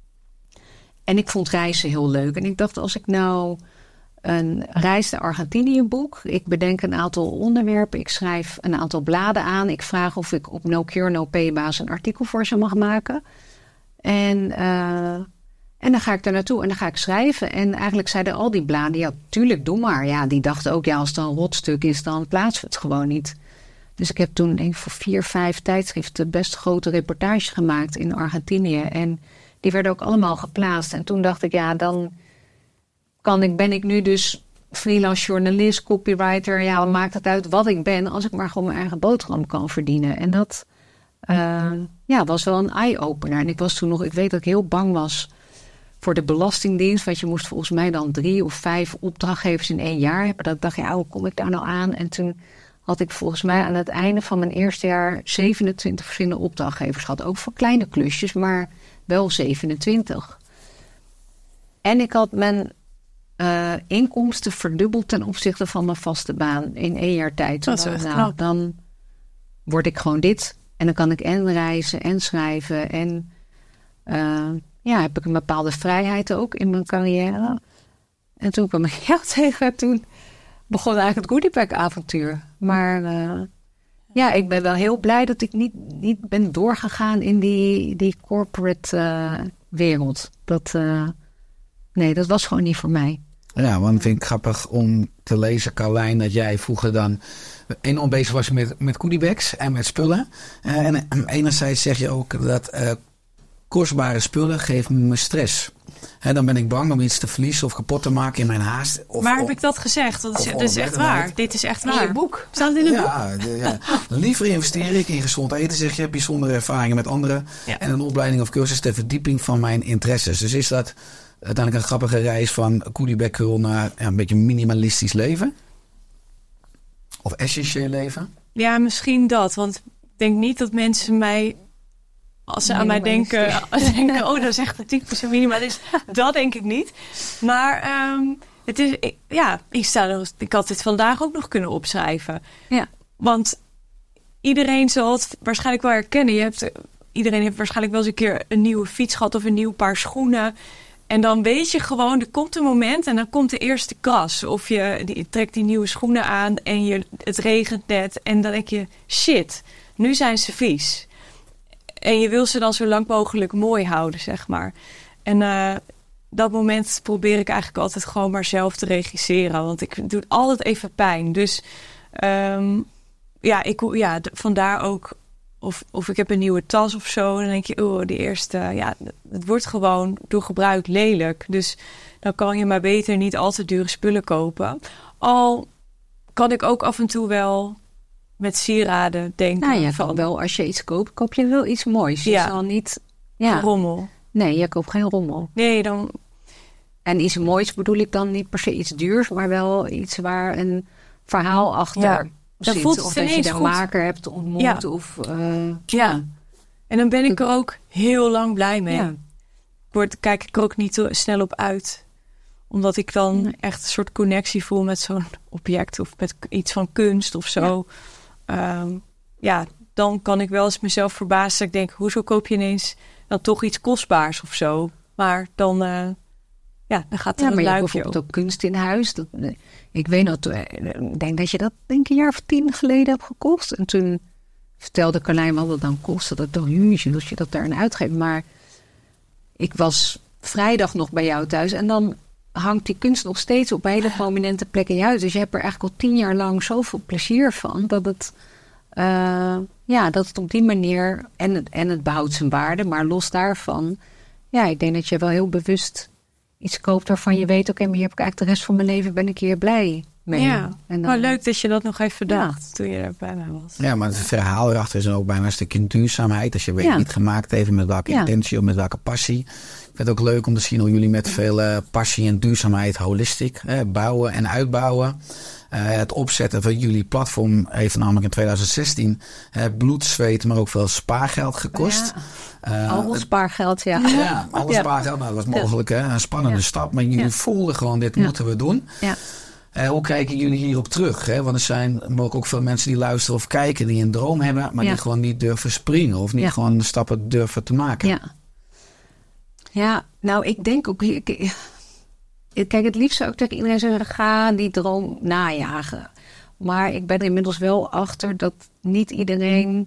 S2: En ik vond reizen heel leuk. En ik dacht, als ik nou een reis naar Argentinië boek. Ik bedenk een aantal onderwerpen. Ik schrijf een aantal bladen aan. Ik vraag of ik op no cure no pay basis een artikel voor ze mag maken. En, uh, en dan ga ik daar naartoe en dan ga ik schrijven. En eigenlijk zeiden al die bladen, ja, tuurlijk, doe maar. Ja, die dachten ook, ja, als het een rotstuk is, dan plaatsen we het gewoon niet. Dus ik heb toen denk ik voor vier, vijf tijdschriften best grote reportages gemaakt in Argentinië. En die werden ook allemaal geplaatst. En toen dacht ik, ja, dan kan ik, ben ik nu dus freelance journalist, copywriter. Ja, wat maakt het uit wat ik ben, als ik maar gewoon mijn eigen boterham kan verdienen. En dat uh, ja, was wel een eye-opener. En ik was toen nog, ik weet dat ik heel bang was voor de Belastingdienst. Want je moest volgens mij dan drie of vijf opdrachtgevers in één jaar hebben. Dat ik dacht, ja, hoe kom ik daar nou aan? En toen had ik volgens mij aan het einde van mijn eerste jaar zevenentwintig verschillende opdrachtgevers gehad. Ook voor kleine klusjes, maar wel zevenentwintig. En ik had mijn uh, inkomsten verdubbeld ten opzichte van mijn vaste baan in één jaar tijd.
S3: Dat is echt
S2: nou,
S3: knap.
S2: Dan word ik gewoon dit. En dan kan ik en reizen en schrijven. En uh, ja, heb ik een bepaalde vrijheid ook in mijn carrière. En toen kwam ik jou tegen. Toen begon eigenlijk het Goodiebag avontuur. Maar uh, ja, ik ben wel heel blij dat ik niet, niet ben doorgegaan in die, die corporate uh, wereld. Dat, uh, nee, dat was gewoon niet voor mij.
S5: Ja, want vind ik grappig om te lezen, Carlijn, dat jij vroeger dan enorm bezig was met, met goodiebags en met spullen. Uh, en uh, enerzijds zeg je ook dat uh, kostbare spullen geven me stress. He, dan ben ik bang om iets te verliezen of kapot te maken in mijn haast. Of,
S3: Waar heb
S5: of,
S3: ik dat gezegd? Dat is, dat is echt waar. Dit is echt waar.
S2: In je boek.
S3: Staat het in het
S5: ja,
S3: boek?
S5: De, ja. Liever investeer ik in gezond eten, zeg je, bijzondere ervaringen met anderen. Ja. En een opleiding of cursus ter verdieping van mijn interesses. Dus is dat uiteindelijk een grappige reis van goodiebag girl naar ja, een beetje minimalistisch leven? Of essentieel leven?
S3: ja, misschien dat. Want ik denk niet dat mensen mij... Als ze aan mij denken, denken, oh, dat is echt een typisch minimaal. Dus dat denk ik niet. Maar um, het is, ik, ja, ik, sta er, ik had dit vandaag ook nog kunnen opschrijven.
S2: Ja.
S3: Want iedereen zal het waarschijnlijk wel herkennen. Je hebt, iedereen heeft waarschijnlijk wel eens een keer een nieuwe fiets gehad of een nieuw paar schoenen. En dan weet je gewoon, er komt een moment en dan komt de eerste kras. Of je, je trekt die nieuwe schoenen aan en je, het regent net. En dan denk je, shit, nu zijn ze vies. En je wil ze dan zo lang mogelijk mooi houden, zeg maar. En uh, dat moment probeer ik eigenlijk altijd gewoon maar zelf te regisseren. Want ik doe het altijd even pijn. Dus um, ja, ik, ja, vandaar ook... Of, of ik heb een nieuwe tas of zo. En dan denk je, oh, die eerste... Ja, het wordt gewoon door gebruik lelijk. Dus dan kan je maar beter niet al te dure spullen kopen. Al kan ik ook af en toe wel... met sieraden denken.
S2: Nou ja,
S3: van
S2: wel als je iets koopt, koop je wel iets moois. Je
S3: ja.
S2: zal niet... Ja.
S3: rommel.
S2: Nee, je koopt geen rommel.
S3: Nee, dan...
S2: En iets moois bedoel ik dan niet per se iets duurs, maar wel iets waar een verhaal achter
S3: ja.
S2: zit.
S3: Voelt het
S2: of dat je de
S3: goed.
S2: maker hebt ontmoet.
S3: Ja.
S2: Of, uh,
S3: ja. ja. En dan ben ik er ook heel lang blij mee.
S2: Ja.
S3: Ik word, kijk ik er ook niet te snel op uit. Omdat ik dan nee. echt een soort connectie voel met zo'n object. Of met iets van kunst of zo. Ja. Um, ja, dan kan ik wel eens mezelf verbazen. Ik denk, hoezo koop je ineens dan toch iets kostbaars of zo? Maar dan, uh, ja, dan gaat er
S2: ja,
S3: een
S2: maar je hebt
S3: luikje
S2: bijvoorbeeld
S3: op.
S2: ook kunst in huis. Dat, ik weet nog, ik denk dat je dat denk ik een jaar of tien geleden hebt gekocht. En toen vertelde Carlijn wat het dan kostte. Dat toch huge, als je dat daarin uitgeeft. Maar ik was vrijdag nog bij jou thuis en dan hangt die kunst nog steeds op hele prominente plekken in je huis. Dus je hebt er eigenlijk al tien jaar lang zoveel plezier van dat het, uh, ja, dat het op die manier en het, en het behoudt zijn waarde, maar los daarvan, ja, ik denk dat je wel heel bewust iets koopt waarvan je weet, oké, okay, maar hier heb ik eigenlijk de rest van mijn leven ben ik hier blij mee.
S3: Ja,
S2: en dan,
S3: maar leuk dat je dat nog even dacht
S2: ja.
S3: toen je er bij mij was.
S5: Ja, maar het verhaal erachter is ook bijna een stukje duurzaamheid. Als je weet
S2: ja.
S5: niet gemaakt even met welke
S2: ja.
S5: intentie of met welke passie. Ik vind het ook leuk om te zien hoe jullie met veel uh, passie en duurzaamheid holistisch eh, bouwen en uitbouwen. Uh, het opzetten van jullie platform heeft namelijk in twintig zestien uh, bloed, zweet, maar ook veel spaargeld gekost.
S2: Ja. Uh, Al spaargeld, ja.
S5: Ja, alle ja. spaargeld. Nou, dat was mogelijk hè? Een spannende ja. stap. Maar jullie ja. voelden gewoon, dit ja. moeten we doen.
S2: Ja.
S5: Uh, hoe kijken jullie hierop terug? Hè? Want er zijn mogelijk ook veel mensen die luisteren of kijken, die een droom hebben, maar ja. die gewoon niet durven springen of niet ja. gewoon de stappen durven te maken.
S2: Ja. Ja, nou, ik denk ook... Ik, ik, kijk, het liefst zou ik tegen iedereen zeggen, ga die droom najagen. Maar ik ben er inmiddels wel achter dat niet iedereen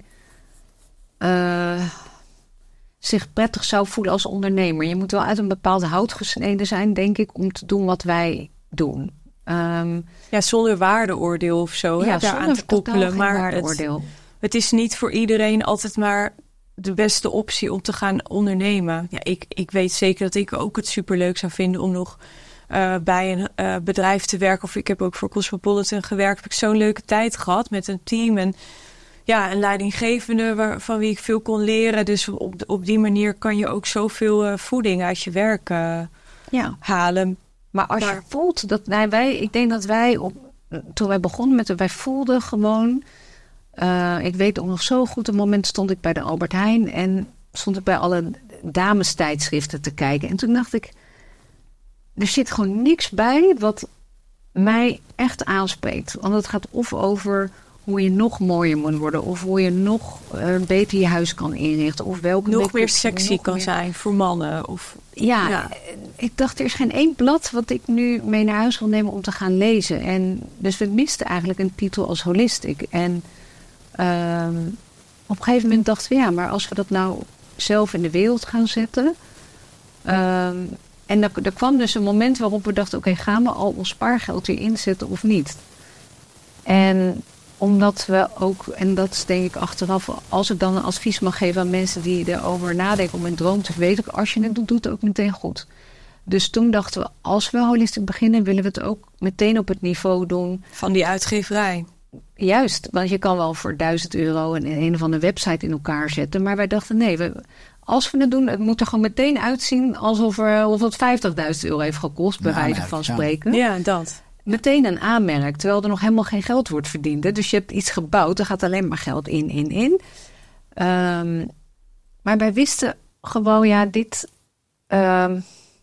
S2: uh, zich prettig zou voelen als ondernemer. Je moet wel uit een bepaald hout gesneden zijn, denk ik, om te doen wat wij doen. Um,
S3: ja, zonder waardeoordeel of zo,
S2: ja,
S3: hè, daaraan te koppelen. Maar
S2: het,
S3: het is niet voor iedereen altijd maar de beste optie om te gaan ondernemen. Ja, ik, ik weet zeker dat ik ook het superleuk zou vinden om nog uh, bij een uh, bedrijf te werken. Of ik heb ook voor Cosmopolitan gewerkt. Heb ik zo'n leuke tijd gehad met een team en ja, een leidinggevende waar, van wie ik veel kon leren. Dus op, op die manier kan je ook zoveel uh, voeding uit je werk uh,
S2: ja.
S3: halen.
S2: Maar als maar, je voelt dat nou, wij, ik denk dat wij op, toen wij begonnen met het, wij voelden gewoon. Uh, ik weet ook nog zo goed, een moment stond ik bij de Albert Heijn en stond ik bij alle damestijdschriften te kijken. En toen dacht ik, er zit gewoon niks bij wat mij echt aanspreekt. Want het gaat of over hoe je nog mooier moet worden, of hoe je nog uh, beter je huis kan inrichten, of welke
S3: nog meer sexy nog kan meer zijn voor mannen. Of
S2: ja, ja, ik dacht, er is geen één blad wat ik nu mee naar huis wil nemen om te gaan lezen. En dus we misten eigenlijk een titel als holistic. En Um, op een gegeven moment dachten we, ja, maar als we dat nou zelf in de wereld gaan zetten. Um, en er, er kwam dus een moment waarop we dachten, oké, okay, gaan we al ons spaargeld hier inzetten of niet? En omdat we ook, en dat is denk ik achteraf, als ik dan een advies mag geven aan mensen die erover nadenken om een droom te verweten, als je het doet, doe het ook meteen goed. Dus toen dachten we, als we holistisch beginnen, willen we het ook meteen op het niveau doen
S3: van die uitgeverij.
S2: Juist, want je kan wel voor duizend euro een, een of andere website in elkaar zetten. Maar wij dachten, nee, we, als we het doen, het moet er gewoon meteen uitzien alsof, er, alsof het vijftigduizend euro heeft gekost, bij wijze van spreken.
S3: Ja, dat.
S2: meteen een aanmerk, terwijl er nog helemaal geen geld wordt verdiend. Hè? Dus je hebt iets gebouwd, er gaat alleen maar geld in, in, in. Um, maar wij wisten gewoon, ja, dit... Um,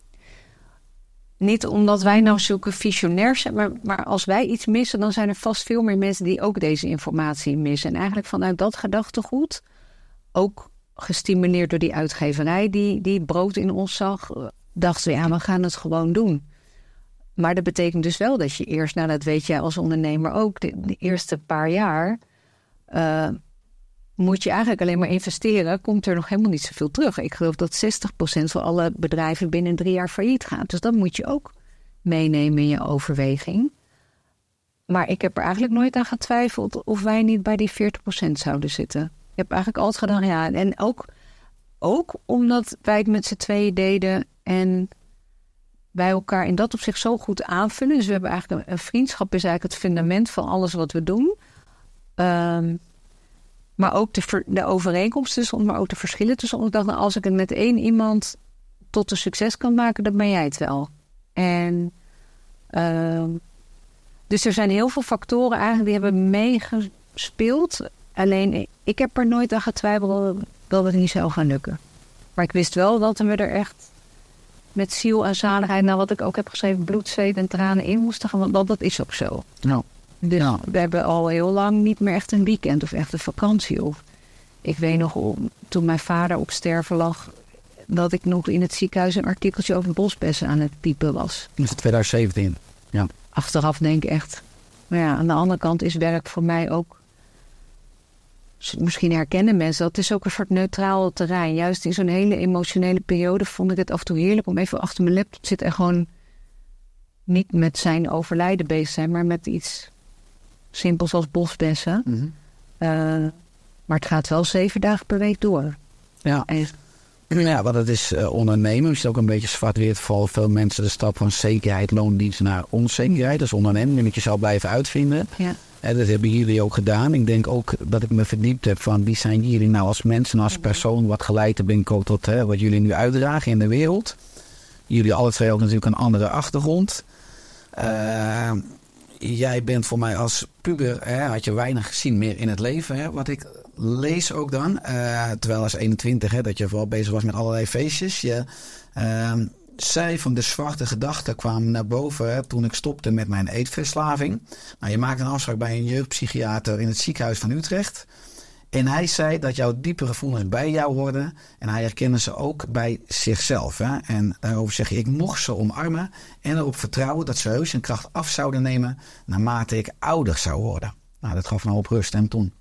S2: niet omdat wij nou zulke visionairs zijn, maar, maar als wij iets missen, dan zijn er vast veel meer mensen die ook deze informatie missen. En eigenlijk vanuit dat gedachtegoed, ook gestimuleerd door die uitgeverij die, die brood in ons zag, dachten we, ja, we gaan het gewoon doen. Maar dat betekent dus wel dat je eerst, nou dat weet jij als ondernemer ook, de, de eerste paar jaar uh, moet je eigenlijk alleen maar investeren, komt er nog helemaal niet zoveel terug. Ik geloof dat zestig procent van alle bedrijven binnen drie jaar failliet gaat. Dus dat moet je ook meenemen in je overweging. Maar ik heb er eigenlijk nooit aan getwijfeld of wij niet bij die veertig procent zouden zitten. Ik heb eigenlijk altijd gedacht, ja, en ook, ook omdat wij het met z'n tweeën deden en wij elkaar in dat opzicht zo goed aanvullen. Dus we hebben eigenlijk een, een vriendschap is eigenlijk het fundament van alles wat we doen. Um, maar ook de, ver, de overeenkomsten tussen ons, maar ook de verschillen tussen ons. Ik dacht, nou, als ik het met één iemand tot een succes kan maken, dan ben jij het wel. En um, dus er zijn heel veel factoren eigenlijk die hebben meegespeeld. Alleen ik heb er nooit aan getwijfeld dat het niet zou gaan lukken. Maar ik wist wel dat we er echt met ziel en zaligheid, nou wat ik ook heb geschreven, bloed, zweet en tranen in moesten gaan. Want dat, dat is ook zo.
S5: Nou.
S2: Dus
S5: ja.
S2: We hebben al heel lang niet meer echt een weekend of echt een vakantie. Of, ik weet nog, toen mijn vader op sterven lag, dat ik nog in het ziekenhuis een artikeltje over bosbessen aan het typen was.
S5: Dat is twintig zeventien, ja.
S2: Achteraf denk ik echt. Maar ja, aan de andere kant is werk voor mij ook, misschien herkennen mensen dat, het is ook een soort neutraal terrein. Juist in zo'n hele emotionele periode vond ik het af en toe heerlijk om even achter mijn laptop te zitten en gewoon niet met zijn overlijden bezig zijn, maar met iets simpels als bosbessen. Mm-hmm. Uh, maar het gaat wel zeven dagen per week door.
S5: Ja,
S2: en,
S5: ja want het is uh, ondernemen. Je ziet ook een beetje zwart-wit voor veel mensen de stap van zekerheid, loondienst naar onzekerheid. Dat is ondernemen, die moet je zelf blijven uitvinden.
S2: Ja.
S5: En dat hebben jullie ook gedaan. Ik denk ook dat ik me verdiept heb van wie zijn jullie nou als mensen, als persoon, wat geleid heb ik ook tot hè, wat jullie nu uitdragen in de wereld. Jullie alle twee ook natuurlijk een andere achtergrond. Uh, jij bent voor mij als puber, hè, had je weinig gezien meer in het leven. Hè, wat ik lees ook dan. Uh, terwijl als eenentwintig, hè, dat je vooral bezig was met allerlei feestjes. Je, uh, zij van de zwarte gedachten kwamen naar boven hè, toen ik stopte met mijn eetverslaving. Nou, je maakte een afspraak bij een jeugdpsychiater in het ziekenhuis van Utrecht. En hij zei dat jouw diepe gevoelens bij jou hoorden. En hij herkende ze ook bij zichzelf. Hè? En daarover zeg je, ik mocht ze omarmen. En erop vertrouwen dat ze heus hun kracht af zouden nemen naarmate ik ouder zou worden. Nou, dat gaf een hoop rust. En toen?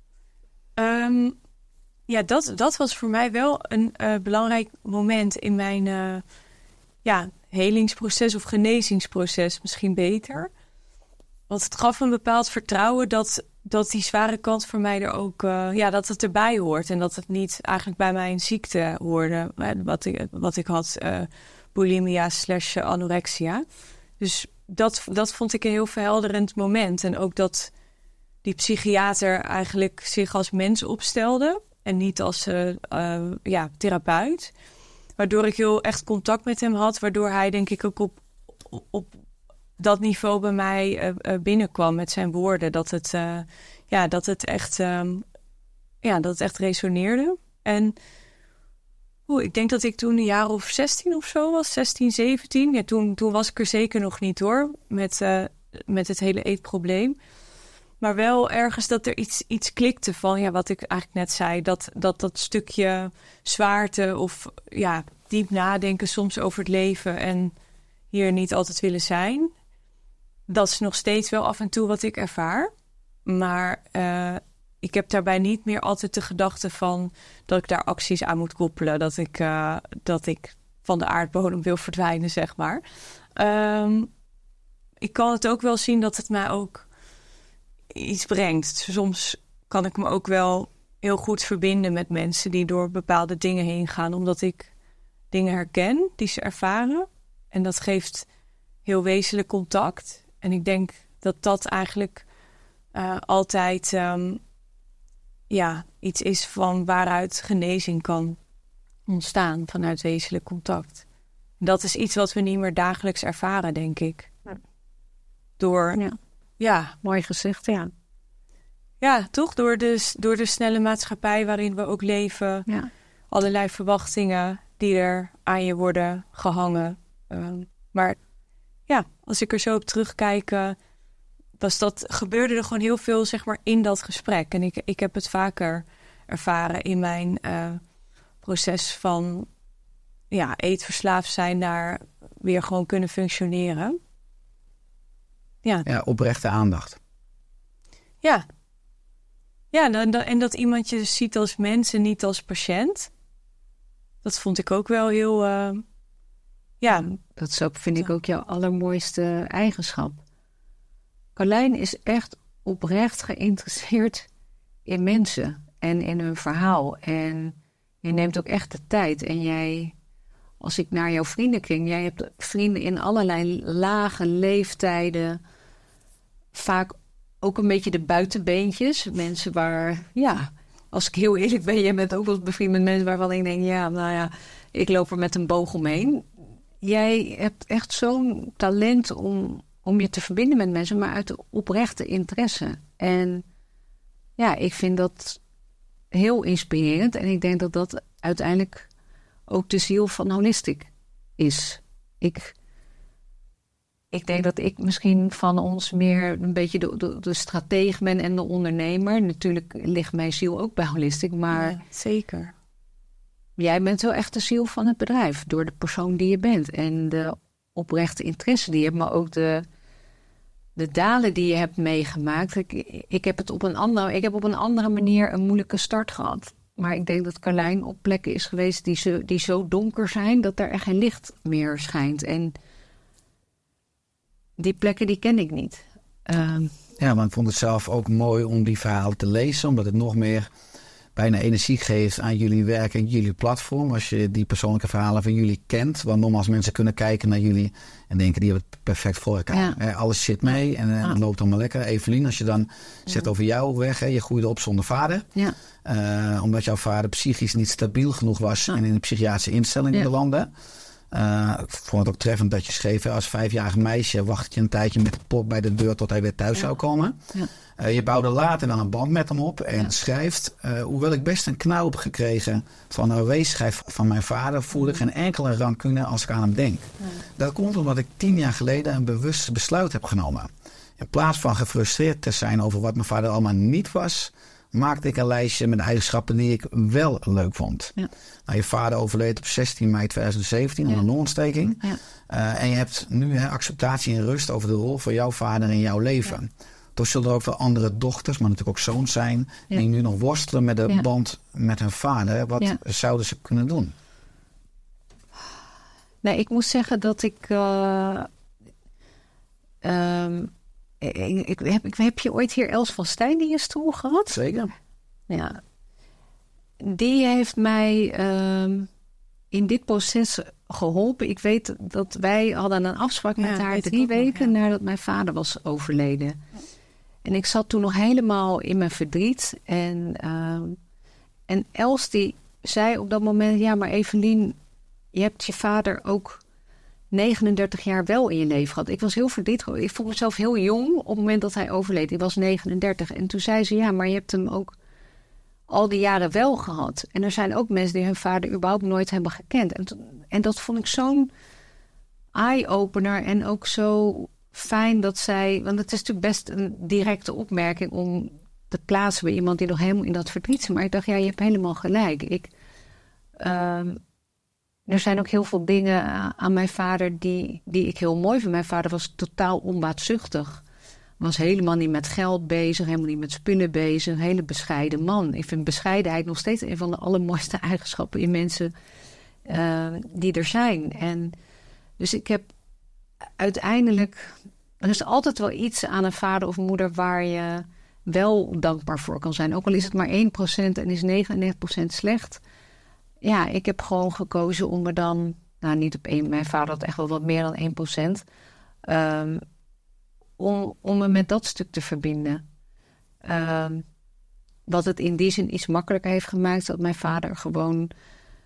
S3: Um, ja, dat, dat was voor mij wel een uh, belangrijk moment in mijn uh, ja, helingsproces of genezingsproces. Misschien beter. Want het gaf een bepaald vertrouwen dat, dat die zware kant voor mij er ook, uh, ja, dat het erbij hoort. En dat het niet eigenlijk bij mijn ziekte hoorde, wat ik, wat ik had, uh, bulimia slash anorexia. Dus dat, dat vond ik een heel verhelderend moment. En ook dat die psychiater eigenlijk zich als mens opstelde en niet als uh, uh, ja, therapeut. Waardoor ik heel echt contact met hem had, waardoor hij denk ik ook op, op, op dat niveau bij mij uh, uh, binnenkwam met zijn woorden. Dat het, uh, ja, dat het echt, um, ja, dat het echt resoneerde. En oe, ik denk dat ik toen een jaar of zestien of zo was, zestien, zeventien. Ja, toen, toen was ik er zeker nog niet hoor, met, uh, met het hele eetprobleem. Maar wel ergens dat er iets, iets klikte van, ja, wat ik eigenlijk net zei. Dat dat, dat stukje zwaarte of ja, diep nadenken soms over het leven en hier niet altijd willen zijn. Dat is nog steeds wel af en toe wat ik ervaar. Maar uh, ik heb daarbij niet meer altijd de gedachte van dat ik daar acties aan moet koppelen. Dat ik, uh, dat ik van de aardbodem wil verdwijnen, zeg maar. Um, ik kan het ook wel zien dat het mij ook iets brengt. Soms kan ik me ook wel heel goed verbinden met mensen die door bepaalde dingen heen gaan. Omdat ik dingen herken die ze ervaren. En dat geeft heel wezenlijk contact. En ik denk dat dat eigenlijk uh, altijd um, ja, iets is van waaruit genezing kan ontstaan vanuit wezenlijk contact. Dat is iets wat we niet meer dagelijks ervaren, denk ik. Door,
S2: Ja.
S3: ja,
S2: Mooi gezegd, ja.
S3: ja toch? Door de, door de snelle maatschappij waarin we ook leven.
S2: ja.
S3: Allerlei verwachtingen die er aan je worden gehangen. Um, maar ja, als ik er zo op terugkijk, uh, was dat, gebeurde er gewoon heel veel zeg maar, in dat gesprek. En ik, ik heb het vaker ervaren in mijn uh, proces van ja, eetverslaafd zijn naar weer gewoon kunnen functioneren. Ja,
S5: Ja, oprechte aandacht.
S3: ja. Ja, en, en dat iemand je ziet als mens en niet als patiënt. Dat vond ik ook wel heel... Uh, ja,
S2: Dat is ook, vind ik ook jouw allermooiste eigenschap. Carlijn is echt oprecht geïnteresseerd in mensen en in hun verhaal. En je neemt ook echt de tijd. En jij, als ik naar jouw vriendenkring... Jij hebt vrienden in allerlei lage leeftijden. Vaak ook een beetje de buitenbeentjes. Mensen waar, ja... Als ik heel eerlijk ben, jij bent ook wel bevriend met mensen waarvan ik denk... ja, nou ja, ik loop er met een boog omheen. Jij hebt echt zo'n talent om, om je te verbinden met mensen... maar uit de oprechte interesse. En ja, ik vind dat heel inspirerend. En ik denk dat dat uiteindelijk ook de ziel van Holistic is. Ik... Ik denk dat ik misschien van ons meer een beetje de, de, de stratege ben en de ondernemer. Natuurlijk ligt mijn ziel ook bij Holistic, maar...
S3: ja, zeker.
S2: Jij bent wel echt de ziel van het bedrijf door de persoon die je bent. En de oprechte interesse die je hebt, maar ook de, de dalen die je hebt meegemaakt. Ik, ik, heb het op een andere, ik heb op een andere manier een moeilijke start gehad. Maar ik denk dat Carlijn op plekken is geweest die, zo, die zo donker zijn dat er echt geen licht meer schijnt. En... die plekken, die ken ik niet. Uh,
S5: Ja, maar ik vond het zelf ook mooi om die verhalen te lezen. Omdat het nog meer bijna energie geeft aan jullie werk en jullie platform. Als je die persoonlijke verhalen van jullie kent. Want nogmaals, mensen kunnen kijken naar jullie en denken, die hebben het perfect voor elkaar.
S2: Ja.
S5: He, alles zit mee en, en
S2: Ah.
S5: het loopt allemaal lekker. Evelien, als je dan ja. zegt over jouw weg. He, je groeide op zonder vader.
S2: ja.
S5: Uh, omdat jouw vader psychisch niet stabiel genoeg was. Ah. En in een psychiatrische instelling ja. belandde. Uh, ik vond het ook treffend dat je schreef... Hè, als vijfjarig meisje wachtte je een tijdje met de pop bij de deur... tot hij weer thuis ja. zou komen. Ja. Uh, je bouwde later dan een band met hem op en ja. schrijft... Uh, hoewel ik best een knauw heb gekregen van een weesschijf van mijn vader... voelde ik geen enkele rancune als ik aan hem denk. Ja. Dat komt omdat ik tien jaar geleden een bewust besluit heb genomen. In plaats van gefrustreerd te zijn over wat mijn vader allemaal niet was... maakte ik een lijstje met eigenschappen die ik wel leuk vond. Ja. Nou, je vader overleed op zestien mei tweeduizend zeventien aan ja. een longontsteking. Ja. Uh, en je hebt nu hè, acceptatie en rust over de rol van jouw vader in jouw leven. Ja. Toch zullen er ook wel andere dochters, maar natuurlijk ook zoons zijn... Ja. die nu nog worstelen met de ja. band met hun vader. Wat ja. zouden ze kunnen doen?
S2: Nee, ik moet zeggen dat ik... Uh, um, Ik, ik, heb, ik, heb je ooit hier Els van Stijn in je stoel gehad?
S5: Zeker.
S2: Ja. Die heeft mij um, in dit proces geholpen. Ik weet dat wij hadden een afspraak met ja, haar drie weken nog, ja. nadat mijn vader was overleden. Ja. En ik zat toen nog helemaal in mijn verdriet. En, uh, en Els die zei op dat moment... ja, maar Evelien, je hebt je vader ook... negenendertig jaar wel in je leven gehad. Ik was heel verdrietig. Ik vond mezelf heel jong op het moment dat hij overleed. Ik was negenendertig. En toen zei ze, ja, maar je hebt hem ook al die jaren wel gehad. En er zijn ook mensen die hun vader überhaupt nooit hebben gekend. En, en dat vond ik zo'n eye-opener en ook zo fijn dat zij... want het is natuurlijk best een directe opmerking om te plaatsen bij iemand die nog helemaal in dat verdriet zit. Maar ik dacht, ja, je hebt helemaal gelijk. Ik... Uh, Er zijn ook heel veel dingen aan mijn vader die, die ik heel mooi vind. Mijn vader was totaal onbaatzuchtig. Was helemaal niet met geld bezig, helemaal niet met spullen bezig. Een hele bescheiden man. Ik vind bescheidenheid nog steeds een van de allermooiste eigenschappen in mensen uh, die er zijn. En dus ik heb uiteindelijk... Er is altijd wel iets aan een vader of moeder waar je wel dankbaar voor kan zijn. Ook al is het maar één procent en is negenennegentig procent slecht... Ja, ik heb gewoon gekozen om me dan... Nou, niet op één... Mijn vader had echt wel wat meer dan één procent. Um, om, om me met dat stuk te verbinden. Um, wat het in die zin iets makkelijker heeft gemaakt... dat mijn vader gewoon...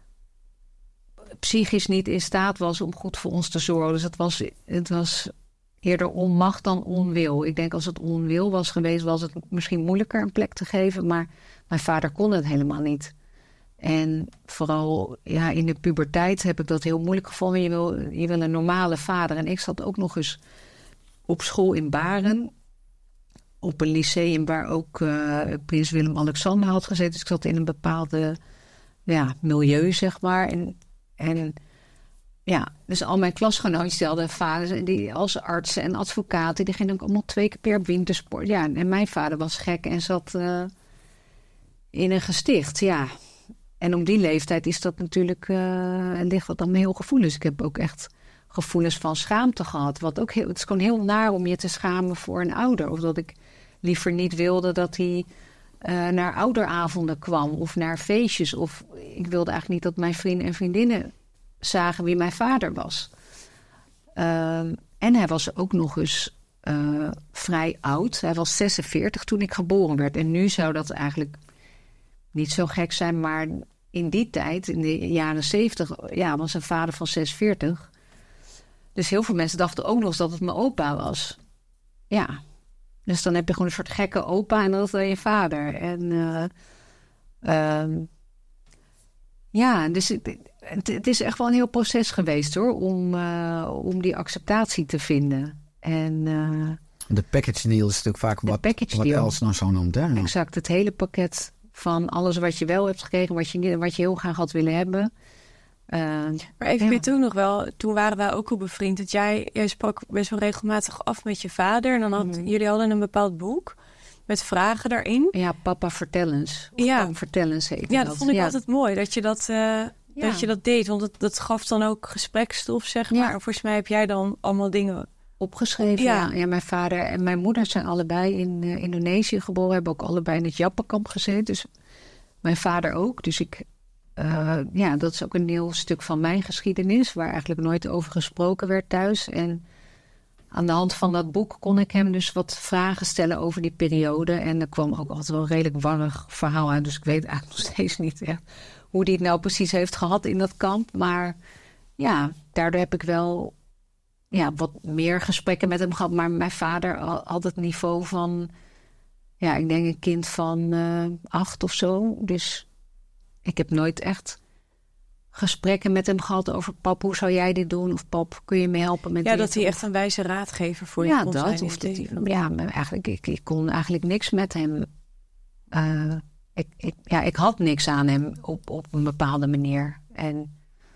S2: psychisch niet in staat was om goed voor ons te zorgen. Dus het was... Het was eerder onmacht dan onwil. Ik denk als het onwil was geweest, was het misschien moeilijker een plek te geven. Maar mijn vader kon het helemaal niet. En vooral ja, in de puberteit heb ik dat heel moeilijk gevonden. Je wil, je wil een normale vader. En ik zat ook nog eens op school in Baren. Op een lyceum waar ook uh, prins Willem-Alexander had gezeten. Dus ik zat in een bepaalde ja, milieu, zeg maar. En, en ja, dus al mijn klasgenootjes hadden vaders die als artsen en advocaten. Die gingen ook allemaal twee keer per wintersport. Ja, en mijn vader was gek en zat uh, in een gesticht, ja. En om die leeftijd is dat natuurlijk, uh, ligt dat dan heel gevoelens. Ik heb ook echt gevoelens van schaamte gehad. Wat ook heel, het is gewoon heel naar om je te schamen voor een ouder. Of dat ik liever niet wilde dat hij uh, naar ouderavonden kwam. Of naar feestjes. Of ik wilde eigenlijk niet dat mijn vrienden en vriendinnen zagen wie mijn vader was. Uh, en hij was ook nog eens uh, vrij oud. Hij was zesenveertig toen ik geboren werd. En nu zou dat eigenlijk niet zo gek zijn, maar in die tijd, in de jaren zeventig, ja, was een vader van zesenveertig. Dus heel veel mensen dachten ook nog eens dat het mijn opa was. Ja, dus dan heb je gewoon een soort gekke opa en dat is dan je vader. En uh, uh, ja, dus het, het, het is echt wel een heel proces geweest hoor, om, uh, om die acceptatie te vinden. En uh,
S5: de package deal is natuurlijk vaak wat, wat Els nou zo noemt, hè?
S2: Exact, het hele pakket van alles wat je wel hebt gekregen, wat je, wat je heel graag had willen hebben. Uh,
S3: maar even
S2: ja.
S3: weer toen nog wel, toen waren wij ook al bevriend. Dat jij, jij sprak best wel regelmatig af met je vader. En dan had, mm. jullie hadden een bepaald boek met vragen daarin.
S2: Ja, papa vertel eens. Of
S3: ja,
S2: papa, vertel eens heet
S3: ja, dat.
S2: dat
S3: vond ik
S2: ja.
S3: altijd mooi dat je dat, uh, ja. dat je dat deed. Want dat, dat gaf dan ook gesprekstof, zeg maar. Ja. En volgens mij heb jij dan allemaal dingen
S2: opgeschreven. Ja. Ja. ja, mijn vader en mijn moeder zijn allebei in uh, Indonesië geboren. Hebben ook allebei in het Jappenkamp gezeten. Dus mijn vader ook. Dus ik, uh, ja, dat is ook een heel stuk van mijn geschiedenis, waar eigenlijk nooit over gesproken werd thuis. En aan de hand van dat boek kon ik hem dus wat vragen stellen over die periode. En er kwam ook altijd wel een redelijk warrig verhaal uit. Dus ik weet eigenlijk nog steeds niet echt hoe die het nou precies heeft gehad in dat kamp. Maar ja, daardoor heb ik wel ja, wat meer gesprekken met hem gehad. Maar mijn vader had het niveau van, ja, ik denk een kind van uh, acht of zo. Dus ik heb nooit echt gesprekken met hem gehad over, pap, hoe zou jij dit doen? Of pap, kun je me helpen met
S3: ja,
S2: dit?
S3: dat hij echt een wijze raadgever voor je
S2: ja,
S3: kon
S2: dat,
S3: zijn.
S2: of dat hij, ja, maar eigenlijk, ik, ik kon eigenlijk niks met hem. Uh, ik, ik, ja, ik had niks aan hem op, op een bepaalde manier. En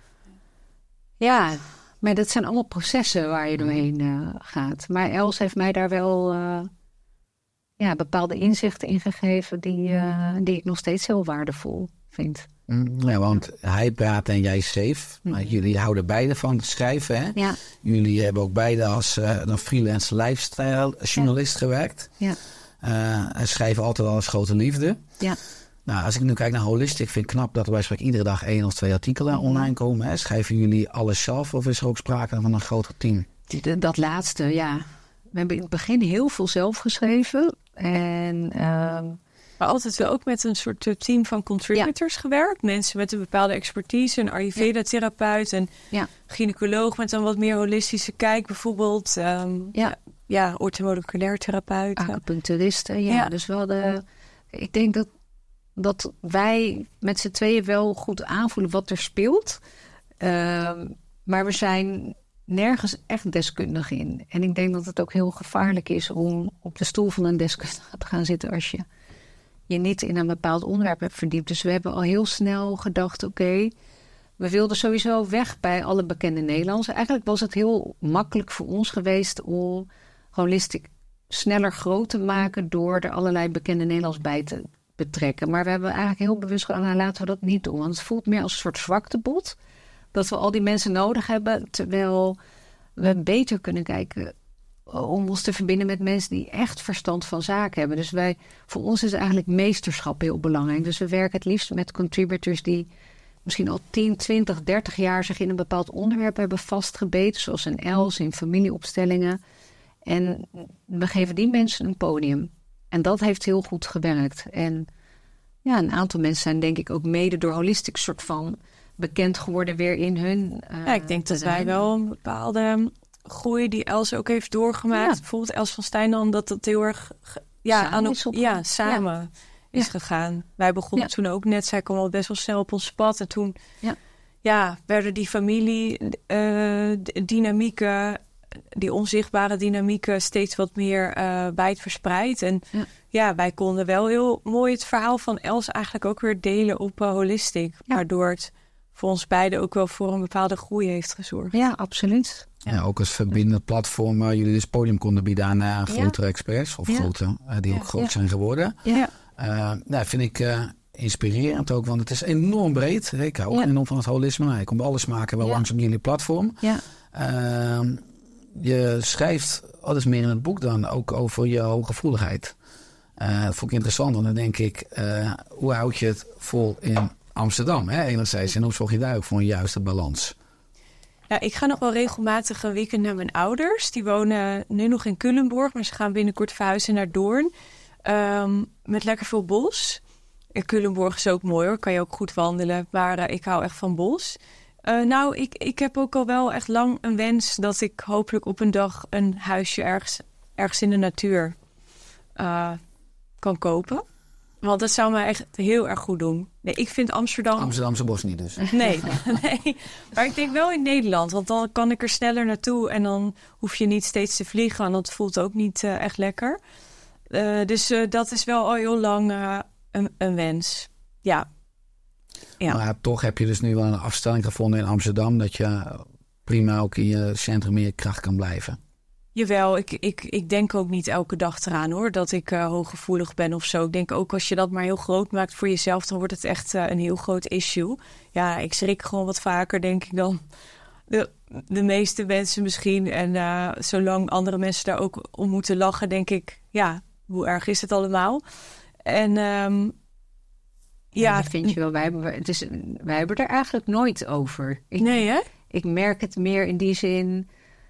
S2: ja, maar dat zijn allemaal processen waar je doorheen uh, gaat. Maar Els heeft mij daar wel uh, ja, bepaalde inzichten in gegeven die, uh, die ik nog steeds heel waardevol vind.
S5: Ja, want hij praat en jij schreef. Mm-hmm. Jullie houden beide van het schrijven, hè?
S2: Ja. Jullie
S5: hebben ook beide als uh, een freelance lifestyle journalist ja. gewerkt.
S2: Ja.
S5: Uh, schrijven altijd al als grote liefde.
S2: Ja.
S5: Nou, als ik nu kijk naar Holistic, vind ik knap dat er bij spreken iedere dag één of twee artikelen mm-hmm. online komen. Hè? Schrijven jullie alles zelf of is er ook sprake van een groter team?
S2: Dat laatste, ja. We hebben in het begin heel veel zelf geschreven. En Uh,
S3: maar altijd wel ook met een soort team van contributors ja. gewerkt. Mensen met een bepaalde expertise. Een Ayurveda-therapeut. Een ja. gynaecoloog met een wat meer holistische kijk. Bijvoorbeeld um, ja. ja, orthomoleculair therapeut.
S2: Acupuncturisten, ja. ja. Dus wel de, ik denk dat, dat wij met z'n tweeën wel goed aanvoelen wat er speelt. Um, maar we zijn nergens echt deskundig in. En ik denk dat het ook heel gevaarlijk is om op de stoel van een deskundige te gaan zitten als je je niet in een bepaald onderwerp hebt verdiept. Dus we hebben al heel snel gedacht, oké, okay, we wilden sowieso weg bij alle bekende Nederlanders. Eigenlijk was het heel makkelijk voor ons geweest om Holistic sneller groot te maken door er allerlei bekende Nederlanders bij te betrekken. Maar we hebben eigenlijk heel bewust gedaan, nou, laten we dat niet doen. Want het voelt meer als een soort zwaktebod. Dat we al die mensen nodig hebben, terwijl we beter kunnen kijken om ons te verbinden met mensen die echt verstand van zaken hebben. Dus wij, voor ons is eigenlijk meesterschap heel belangrijk. Dus we werken het liefst met contributors die misschien al tien, twintig, dertig jaar zich in een bepaald onderwerp hebben vastgebeten, zoals een Els in familieopstellingen. En we geven die mensen een podium. En dat heeft heel goed gewerkt. En ja, een aantal mensen zijn denk ik ook mede door Holistic soort van bekend geworden weer in hun uh,
S3: ja, ik denk dat wij wel een bepaalde groei die Els ook heeft doorgemaakt.
S2: Ja.
S3: Bijvoorbeeld Els van Stijndam, dat dat heel erg ja,
S2: Samen
S3: aan
S2: is
S3: op,
S2: opgegaan.
S3: ja, samen
S2: Ja.
S3: is
S2: Ja.
S3: gegaan. Wij begonnen
S2: Ja.
S3: toen ook net. Zij kwam al best wel snel op ons pad. En toen
S2: Ja.
S3: ja, werden die familie eh, d- dynamieken, die onzichtbare dynamieken steeds wat meer uh, wijd verspreid. En
S2: Ja.
S3: ja, wij konden wel heel mooi het verhaal van Els eigenlijk ook weer delen op uh, Holistic.
S2: Ja.
S3: Waardoor het voor ons beiden ook wel voor een bepaalde groei heeft gezorgd.
S2: Ja, absoluut.
S5: Ja, ook als verbindend platform waar jullie dus podium konden bieden aan uh, grotere experts. Of
S2: Ja.
S5: grote, uh, die ook
S3: Ja.
S5: groot
S2: Ja.
S5: zijn geworden.
S2: Ja.
S5: Uh, nou, vind ik uh, inspirerend ook, want het is enorm breed. Ik hou ook
S2: Ja.
S5: enorm van het holisme. Nou, je komt alles maken wel
S2: Ja.
S5: langs op jullie platform.
S2: Ja.
S5: Uh, je schrijft alles meer in het boek dan ook over je hooggevoeligheid. Uh, dat vond ik interessant, want dan denk ik, uh, hoe houd je het vol in Amsterdam? Hè, enerzijds, en hoe zorg je daar ook voor een juiste balans?
S3: Ja, ik ga nog wel regelmatig een weekend naar mijn ouders. Die wonen nu nog in Culemborg, maar ze gaan binnenkort verhuizen naar Doorn. Um, met lekker veel bos. In Culemborg is ook mooi hoor, kan je ook goed wandelen. Maar uh, ik hou echt van bos. Uh, nou, ik, ik heb ook al wel echt lang een wens dat ik hopelijk op een dag een huisje ergens, ergens in de natuur uh, kan kopen. Want dat zou mij echt heel erg goed doen. Nee, ik vind Amsterdam...
S5: Amsterdamse bos niet dus.
S3: Nee, nee, maar ik denk wel in Nederland. Want dan kan ik er sneller naartoe. En dan hoef je niet steeds te vliegen. En dat voelt ook niet uh, echt lekker. Uh, dus uh, dat is wel al heel lang uh, een, een wens. Ja. ja.
S5: Maar toch heb je dus nu wel een afstelling gevonden in Amsterdam. Dat je prima ook in je centrum meer kracht kan blijven.
S3: Jawel, ik, ik, ik denk ook niet elke dag eraan hoor, dat ik uh, hooggevoelig ben of zo. Ik denk ook als je dat maar heel groot maakt voor jezelf, dan wordt het echt uh, een heel groot issue. Ja, ik schrik gewoon wat vaker, denk ik, dan de, de meeste mensen misschien. En uh, zolang andere mensen daar ook om moeten lachen, denk ik, ja, hoe erg is het allemaal? En um,
S2: Ja,
S3: ja,
S2: dat vind je wel. Wij hebben, het is, wij hebben er eigenlijk nooit over. Ik,
S3: nee hè?
S2: ik merk het meer in die zin.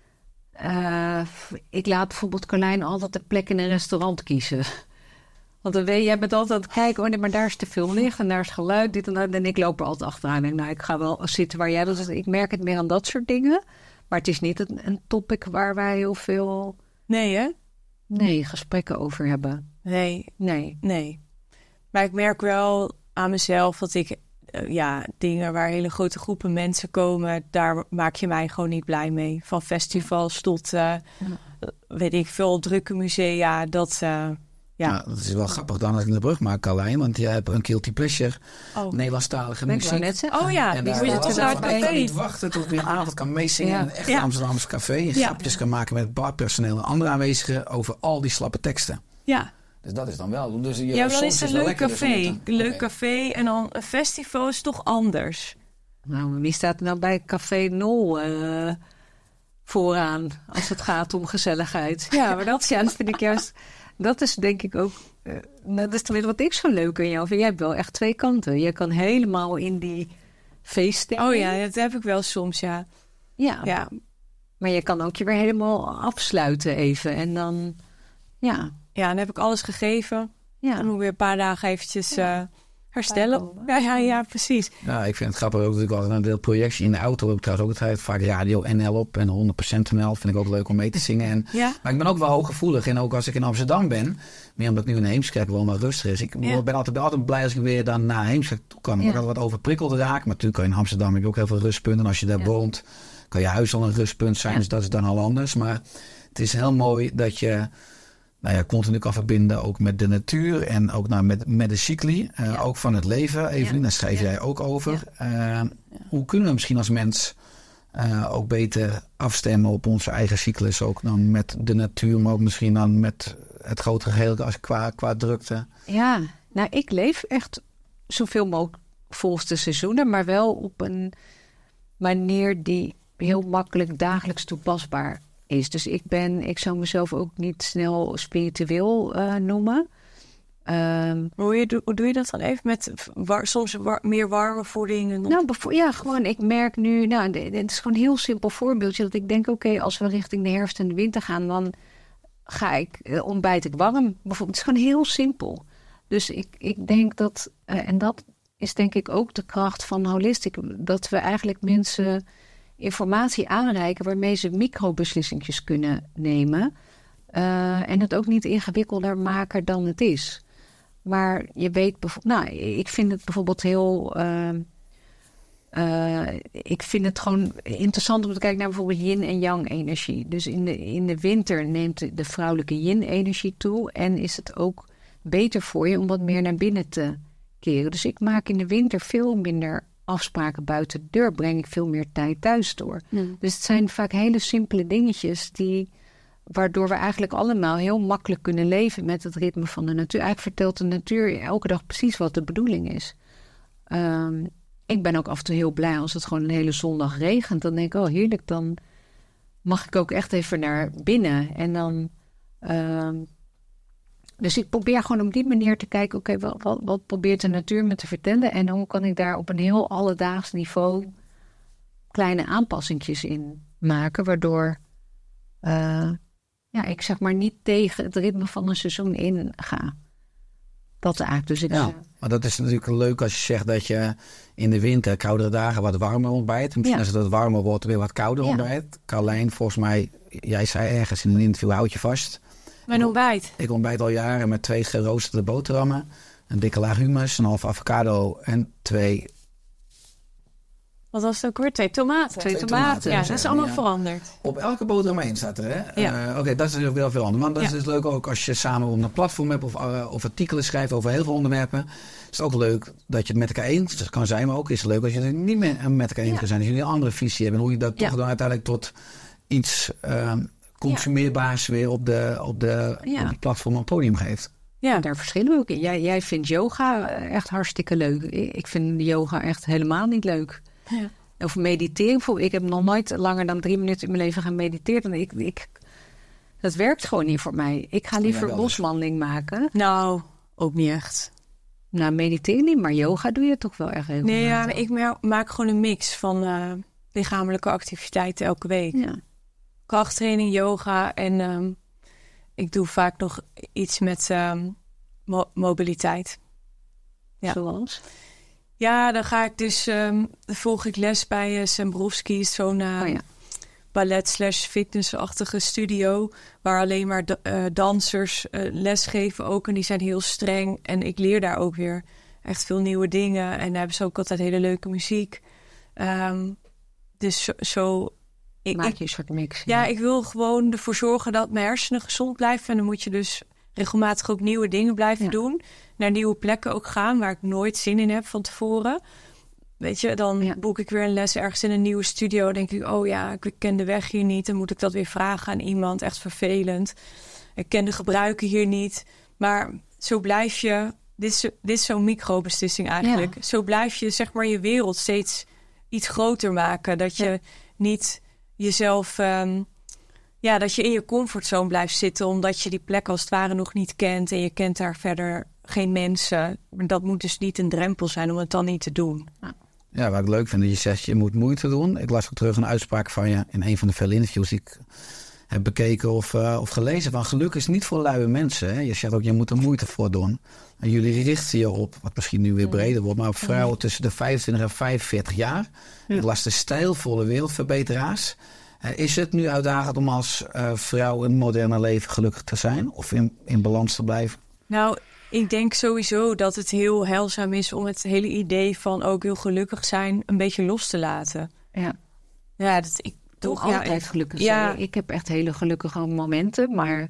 S2: Uh, ik laat bijvoorbeeld Carlijn altijd de plek in een restaurant kiezen. Want dan weet je, jij bent altijd aan het kijken, oh nee, maar daar is te veel licht en daar is geluid, dit en dat. En ik loop er altijd achteraan en denk, nou, ik ga wel zitten waar jij dat is. Ik merk het meer aan dat soort dingen. Maar het is niet een, een topic waar wij heel veel
S3: Nee hè?
S2: nee, gesprekken over hebben.
S3: Nee,
S2: Nee.
S3: nee. Maar ik merk wel aan mezelf dat ik, uh, ja, dingen waar hele grote groepen mensen komen, daar maak je mij gewoon niet blij mee. Van festivals tot, uh, ja. weet ik veel, drukke musea, dat, uh, ja.
S5: Nou, dat is wel grappig dan als ik de brug maak, Carlijn. Want jij hebt een guilty pleasure,
S3: Oh,
S5: Nederlandstalige
S2: Ik wou
S5: muziek.
S2: net zeggen.
S3: oh ja,
S5: En
S3: die
S5: daar
S3: moet je
S5: was
S3: toch
S5: het
S3: naar
S5: van,
S3: het
S5: ik kan
S3: café.
S5: niet wachten tot ik weer een avond kan meezingen
S2: Ja.
S5: in een echt
S3: Ja.
S5: Amsterdamse café. En
S3: Ja.
S5: grapjes kan maken met barpersoneel en andere aanwezigen over al die slappe teksten.
S3: Ja,
S5: Dus dat is dan wel. Dus je,
S3: ja maar dan
S5: soms
S3: is het
S5: wel
S3: een leuk
S5: lekker dus om
S3: café.
S5: het te-
S3: Een leuk
S5: Oké.
S3: café en dan een festival is toch anders.
S2: Nou, wie staat er nou bij Café Nol uh, vooraan als het gaat om gezelligheid?
S3: Ja, maar dat...
S2: Ja, dat vind ik juist. Dat is denk ik ook. Uh, dat is tenminste wat ik zo leuk aan jou vind. Jij hebt wel echt twee kanten. Je kan helemaal in die feeststemming.
S3: Oh ja, dat heb ik wel soms, ja.
S2: ja.
S3: Ja,
S2: Maar je kan ook je weer helemaal afsluiten even. En dan. Ja.
S3: ja dan heb ik alles gegeven.
S2: Ja.
S3: Dan moet ik weer een paar dagen eventjes uh, herstellen.
S2: Bijkomen.
S3: Ja, ja, ja, precies.
S5: Ja, ik vind het grappig ook dat ik altijd een deel projectie in de auto heb. Trouwens ook altijd vaak Radio N L op en honderd procent N L. Vind ik ook leuk om mee te zingen. En,
S3: Ja,
S5: maar ik ben ook wel hooggevoelig. En ook als ik in Amsterdam ben, meer omdat ik nu in Heemskerk woon, maar rustig is. Ik
S3: Ja.
S5: ben altijd, altijd blij als ik weer dan naar Heemskerk toe kan.
S2: Ja.
S5: Ik had wat overprikkeld raak. Maar natuurlijk kan je in Amsterdam heb je ook heel veel rustpunten. En als je daar
S2: Ja.
S5: woont, kan je huis al een rustpunt zijn.
S2: Ja.
S5: Dus dat is dan al anders. Maar het is heel mooi dat je nou ja, continu kan verbinden ook met de natuur en ook nou, met, met de cycli, uh,
S2: Ja.
S5: ook van het leven. Evelien,
S2: Ja.
S5: daar schrijf
S2: Ja.
S5: jij ook over. Uh, hoe kunnen we misschien als mens uh, ook beter afstemmen op onze eigen cyclus, ook dan met de natuur, maar ook misschien dan met het grotere geheel als qua, qua drukte?
S2: Ja, nou, ik leef echt zoveel mogelijk volgens de seizoenen, maar wel op een manier die heel makkelijk dagelijks toepasbaar is. Dus ik ben, ik zou mezelf ook niet snel spiritueel uh, noemen. Um,
S3: hoe, je, hoe doe je dat dan even? Met war, soms war, meer warme voeding? En
S2: nou, bevo- ja, gewoon, ik merk nu, nou, het is gewoon een heel simpel voorbeeldje, dat ik denk, oké, okay, als we richting de herfst en de winter gaan, dan ga ik, uh, ontbijt ik warm. Bijvoorbeeld, het is gewoon heel simpel. Dus ik, ik denk dat, uh, en dat is denk ik ook de kracht van Holistic, dat we eigenlijk mensen informatie aanreiken waarmee ze microbeslissingjes kunnen nemen. Uh, en het ook niet ingewikkelder maken dan het is. Maar je weet bijvoorbeeld... Nou, ik vind het bijvoorbeeld heel... Uh, uh, ik vind het gewoon interessant om te kijken naar bijvoorbeeld yin en yang energie. Dus in de, in de winter neemt de vrouwelijke yin energie toe. En is het ook beter voor je om wat meer naar binnen te keren. Dus ik maak in de winter veel minder afspraken buiten de deur. Breng ik veel meer tijd thuis door. Mm. Dus het zijn vaak hele simpele dingetjes die... waardoor we eigenlijk allemaal heel makkelijk kunnen leven met het ritme van de natuur. Eigenlijk vertelt de natuur elke dag precies wat de bedoeling is. Um, ik ben ook af en toe heel blij als het gewoon een hele zondag regent. Dan denk ik, oh heerlijk, dan mag ik ook echt even naar binnen. En dan... Um, dus ik probeer gewoon op die manier te kijken... oké, okay, wat, wat, wat probeert de natuur me te vertellen... en hoe kan ik daar op een heel alledaags niveau... kleine aanpassingjes in maken... waardoor uh, ja, ik zeg maar niet tegen het ritme van een seizoen inga. Dat eigenlijk. Dus ik,
S5: ja,
S2: uh,
S5: maar dat is natuurlijk leuk als je zegt dat je in de winter... koudere dagen wat warmer ontbijt. Misschien ja. als het wat warmer wordt weer wat kouder ja. ontbijt. Carlijn, volgens mij, jij zei ergens in een interview... houd je vast...
S3: Mijn ontbijt.
S5: Ik ontbijt al jaren met twee geroosterde boterhammen. Een dikke laag hummus, een half avocado en twee...
S3: Wat was het ook weer? Twee tomaten.
S2: Twee tomaten.
S3: Ja, dat is allemaal ja. veranderd.
S5: Op elke boterham één staat er, hè?
S3: Ja.
S5: Uh, Oké, okay, dat is wel veranderd. Want dat
S3: ja.
S5: is leuk ook als je samen op een platform hebt... of, uh, of artikelen schrijft over heel veel onderwerpen. Is het ook leuk dat je het met elkaar eens... dat kan zijn, maar ook is het leuk als je het niet meer met elkaar eens ja. kan zijn. Als jullie een andere visie hebben. En hoe je dat ja. toch dan uiteindelijk tot iets... Uh, consumeerbaars ja. weer op de, op de
S2: ja.
S5: op het platform een podium geeft.
S2: Ja, daar verschillen we ook in. Jij, jij vindt yoga echt hartstikke leuk. Ik vind yoga echt helemaal niet leuk.
S3: Ja.
S2: Of mediteren. Ik heb nog nooit langer dan drie minuten in mijn leven gaan mediteren. Ik, ik, dat werkt gewoon niet voor mij. Ik ga liever ja, boswandeling dus. maken.
S3: Nou, ook niet echt.
S2: Nou, mediteren niet, maar yoga doe je toch wel echt heel
S3: Nee, ja, ik maak gewoon een mix van uh, lichamelijke activiteiten elke week.
S2: Ja.
S3: Krachttraining, yoga en um, ik doe vaak nog iets met um, mo- mobiliteit.
S2: Ja. Zoals?
S3: Ja, dan ga ik dus, um, dan volg ik les bij uh, Sembrowski, zo'n uh,
S2: oh, ja.
S3: ballet slash fitnessachtige studio, waar alleen maar d- uh, dansers uh, les geven ook en die zijn heel streng en ik leer daar ook weer echt veel nieuwe dingen en daar hebben ze ook altijd hele leuke muziek. Um, dus zo... zo
S2: Ik, Maak je een soort mix.
S3: Ja, ik wil gewoon ervoor zorgen dat mijn hersenen gezond blijven. En dan moet je dus regelmatig ook nieuwe dingen blijven ja. doen. Naar nieuwe plekken ook gaan waar ik nooit zin in heb van tevoren. Weet je, dan ja. boek ik weer een les ergens in een nieuwe studio. Dan denk ik, oh ja, ik ken de weg hier niet. Dan moet ik dat weer vragen aan iemand. Echt vervelend. Ik ken de gebruiken hier niet. Maar zo blijf je... Dit is, dit is zo'n microbeslissing eigenlijk. Ja. Zo blijf je zeg maar je wereld steeds iets groter maken. Dat je ja. niet... jezelf, um, ja, dat je in je comfortzone blijft zitten... omdat je die plek als het ware nog niet kent... en je kent daar verder geen mensen. Maar dat moet dus niet een drempel zijn om het dan niet te doen.
S2: Ja,
S5: ja wat ik leuk vind, dat je zegt, je moet moeite doen. Ik las ook terug een uitspraak van je... in een van de vele interviews die ik heb bekeken of, uh, of gelezen... van geluk is niet voor luie mensen. Hè? Je zegt ook, je moet er moeite voor doen. En jullie richten je op, wat misschien nu weer breder wordt... maar op vrouwen tussen de vijfentwintig en vijfenveertig jaar. Ja. Ik las de stijlvolle wereldverbeteraars... Is het nu uitdagend om als uh, vrouw in het moderne leven gelukkig te zijn? Of in, in balans te blijven?
S3: Nou, ik denk sowieso dat het heel heilzaam is... om het hele idee van ook heel gelukkig zijn... een beetje los te laten.
S2: Ja,
S3: ja dat ik
S2: toch ja, altijd gelukkig zijn. Ja. Ik heb echt hele gelukkige momenten. Maar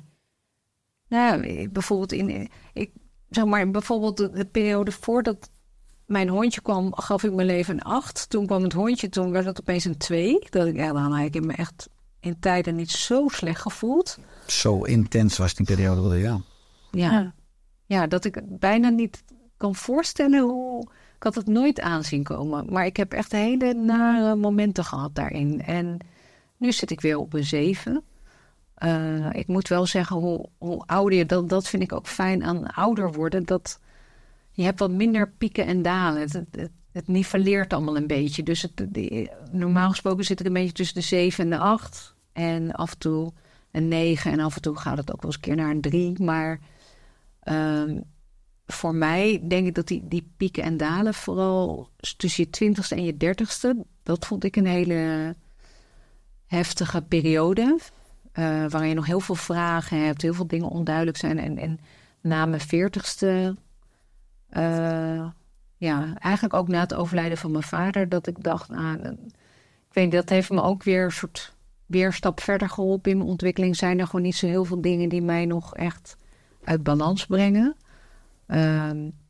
S2: nou, ik, bijvoorbeeld in... Ik, zeg maar, bijvoorbeeld de, de periode voordat... mijn hondje kwam, gaf ik mijn leven een acht. Toen kwam het hondje, toen werd het opeens een twee. Dat ik, ja, dan had ik me echt in tijden niet zo slecht gevoeld.
S5: Zo intens was die periode, ja.
S2: Ja, ja. ja dat ik bijna niet kan voorstellen hoe... Ik had het nooit aanzien komen. Maar ik heb echt hele nare momenten gehad daarin. En nu zit ik weer op een zeven. Uh, ik moet wel zeggen, hoe, hoe ouder je... Dat, dat vind ik ook fijn aan ouder worden, dat... Je hebt wat minder pieken en dalen. Het, het, het niveleert allemaal een beetje. Dus het, de, normaal gesproken zit ik een beetje tussen de zeven en de acht. En af en toe een negen. En af en toe gaat het ook wel eens een keer naar een drie. Maar um, voor mij denk ik dat die, die pieken en dalen... vooral tussen je twintigste en je dertigste... dat vond ik een hele heftige periode. Uh, waarin je nog heel veel vragen hebt, heel veel dingen onduidelijk zijn. En, en na mijn veertigste, uh, ja, eigenlijk ook na het overlijden van mijn vader, dat ik dacht, nou, ik weet niet, dat heeft me ook weer een soort weer een stap verder geholpen in mijn ontwikkeling. Zijn er gewoon niet zo heel veel dingen die mij nog echt uit balans brengen. Uh,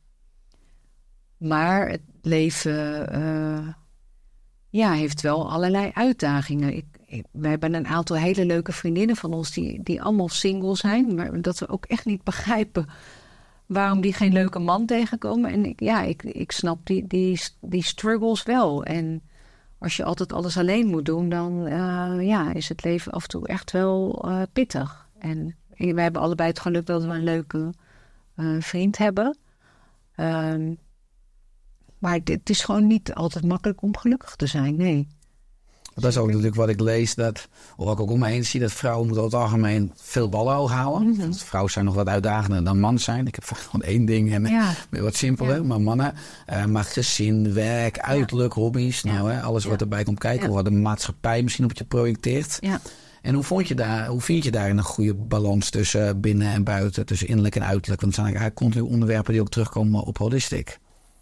S2: maar het leven uh, ja, heeft wel allerlei uitdagingen. Ik, ik, wij hebben een aantal hele leuke vriendinnen van ons die, die allemaal single zijn. Maar dat we ook echt niet begrijpen waarom die geen leuke man tegenkomen. En ik, ja, ik, ik snap die, die, die struggles wel. En als je altijd alles alleen moet doen, dan uh, ja, is het leven af en toe echt wel uh, pittig. En wij hebben allebei het geluk dat we een leuke uh, vriend hebben. Um, maar het, het is gewoon niet altijd makkelijk om gelukkig te zijn, nee.
S5: Dat is ook natuurlijk wat ik lees, dat, of wat ik ook om me heen zie, dat vrouwen moeten over het algemeen veel ballen hoog houden. Mm-hmm. Vrouwen zijn nog wat uitdagender dan mannen zijn. Ik heb gewoon één ding en ja. wat simpeler. Ja. Maar mannen, uh, maar gezin, werk, uiterlijk, ja. hobby's, ja. nou, hè, alles ja. wat erbij komt kijken. Ja. Wat de maatschappij misschien op je projecteert. Ja. En hoe, vond je daar, hoe vind je daar een goede balans tussen binnen en buiten, tussen innerlijk en uiterlijk? Want het zijn eigenlijk continu onderwerpen die ook terugkomen op Holistic.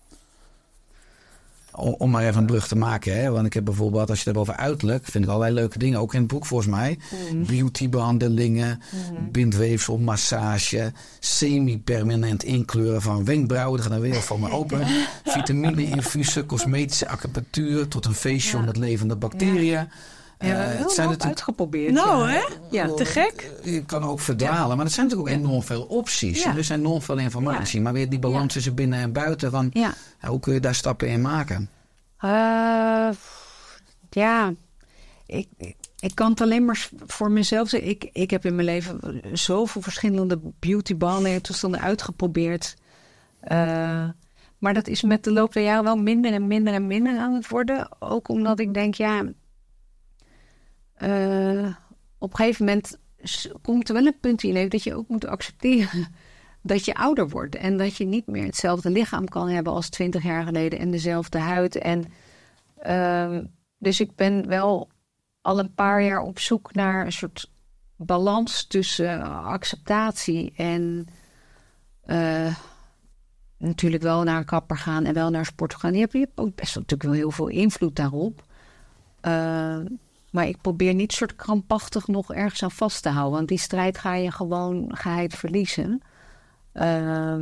S5: Om maar even een brug te maken. Hè? Want ik heb bijvoorbeeld, als je het hebt over uiterlijk, vind ik allerlei leuke dingen. Ook in het boek volgens mij. Mm. Beautybehandelingen, mm. bindweefsel, massage, semi-permanent inkleuren van wenkbrauwen. Dat gaat dan weer voor me open. Vitamine-infusen, cosmetische acupunctuur tot een facial ja. met levende bacteriën. Ja.
S2: Ja, uh, het zijn natuurlijk uitgeprobeerd.
S3: Nou,
S2: ja.
S3: hè? Ja, te gek.
S5: Je kan ook verdwalen, ja. maar er zijn natuurlijk ook enorm veel opties. Ja. Er zijn enorm veel informatie. Ja. Maar weer die balans ja. tussen binnen en buiten. Van, ja. Hoe kun je daar stappen in maken?
S2: Uh, ja, ik, ik, ik kan het alleen maar voor mezelf zeggen. Ik, ik heb in mijn leven zoveel verschillende beautybehandelingen toestanden uitgeprobeerd. Uh, maar dat is met de loop der jaren wel minder en minder en minder aan het worden. Ook omdat ik denk, ja... Uh, op een gegeven moment komt er wel een punt in je leven dat je ook moet accepteren dat je ouder wordt. En dat je niet meer hetzelfde lichaam kan hebben als twintig jaar geleden en dezelfde huid. En, uh, dus ik ben wel al een paar jaar op zoek naar een soort balans tussen acceptatie en uh, natuurlijk wel naar een kapper gaan en wel naar sport gaan. Je hebt, je hebt ook best wel, natuurlijk wel heel veel invloed daarop. Uh, Maar ik probeer niet soort krampachtig nog ergens aan vast te houden. Want die strijd ga je gewoon ga je het verliezen. Uh,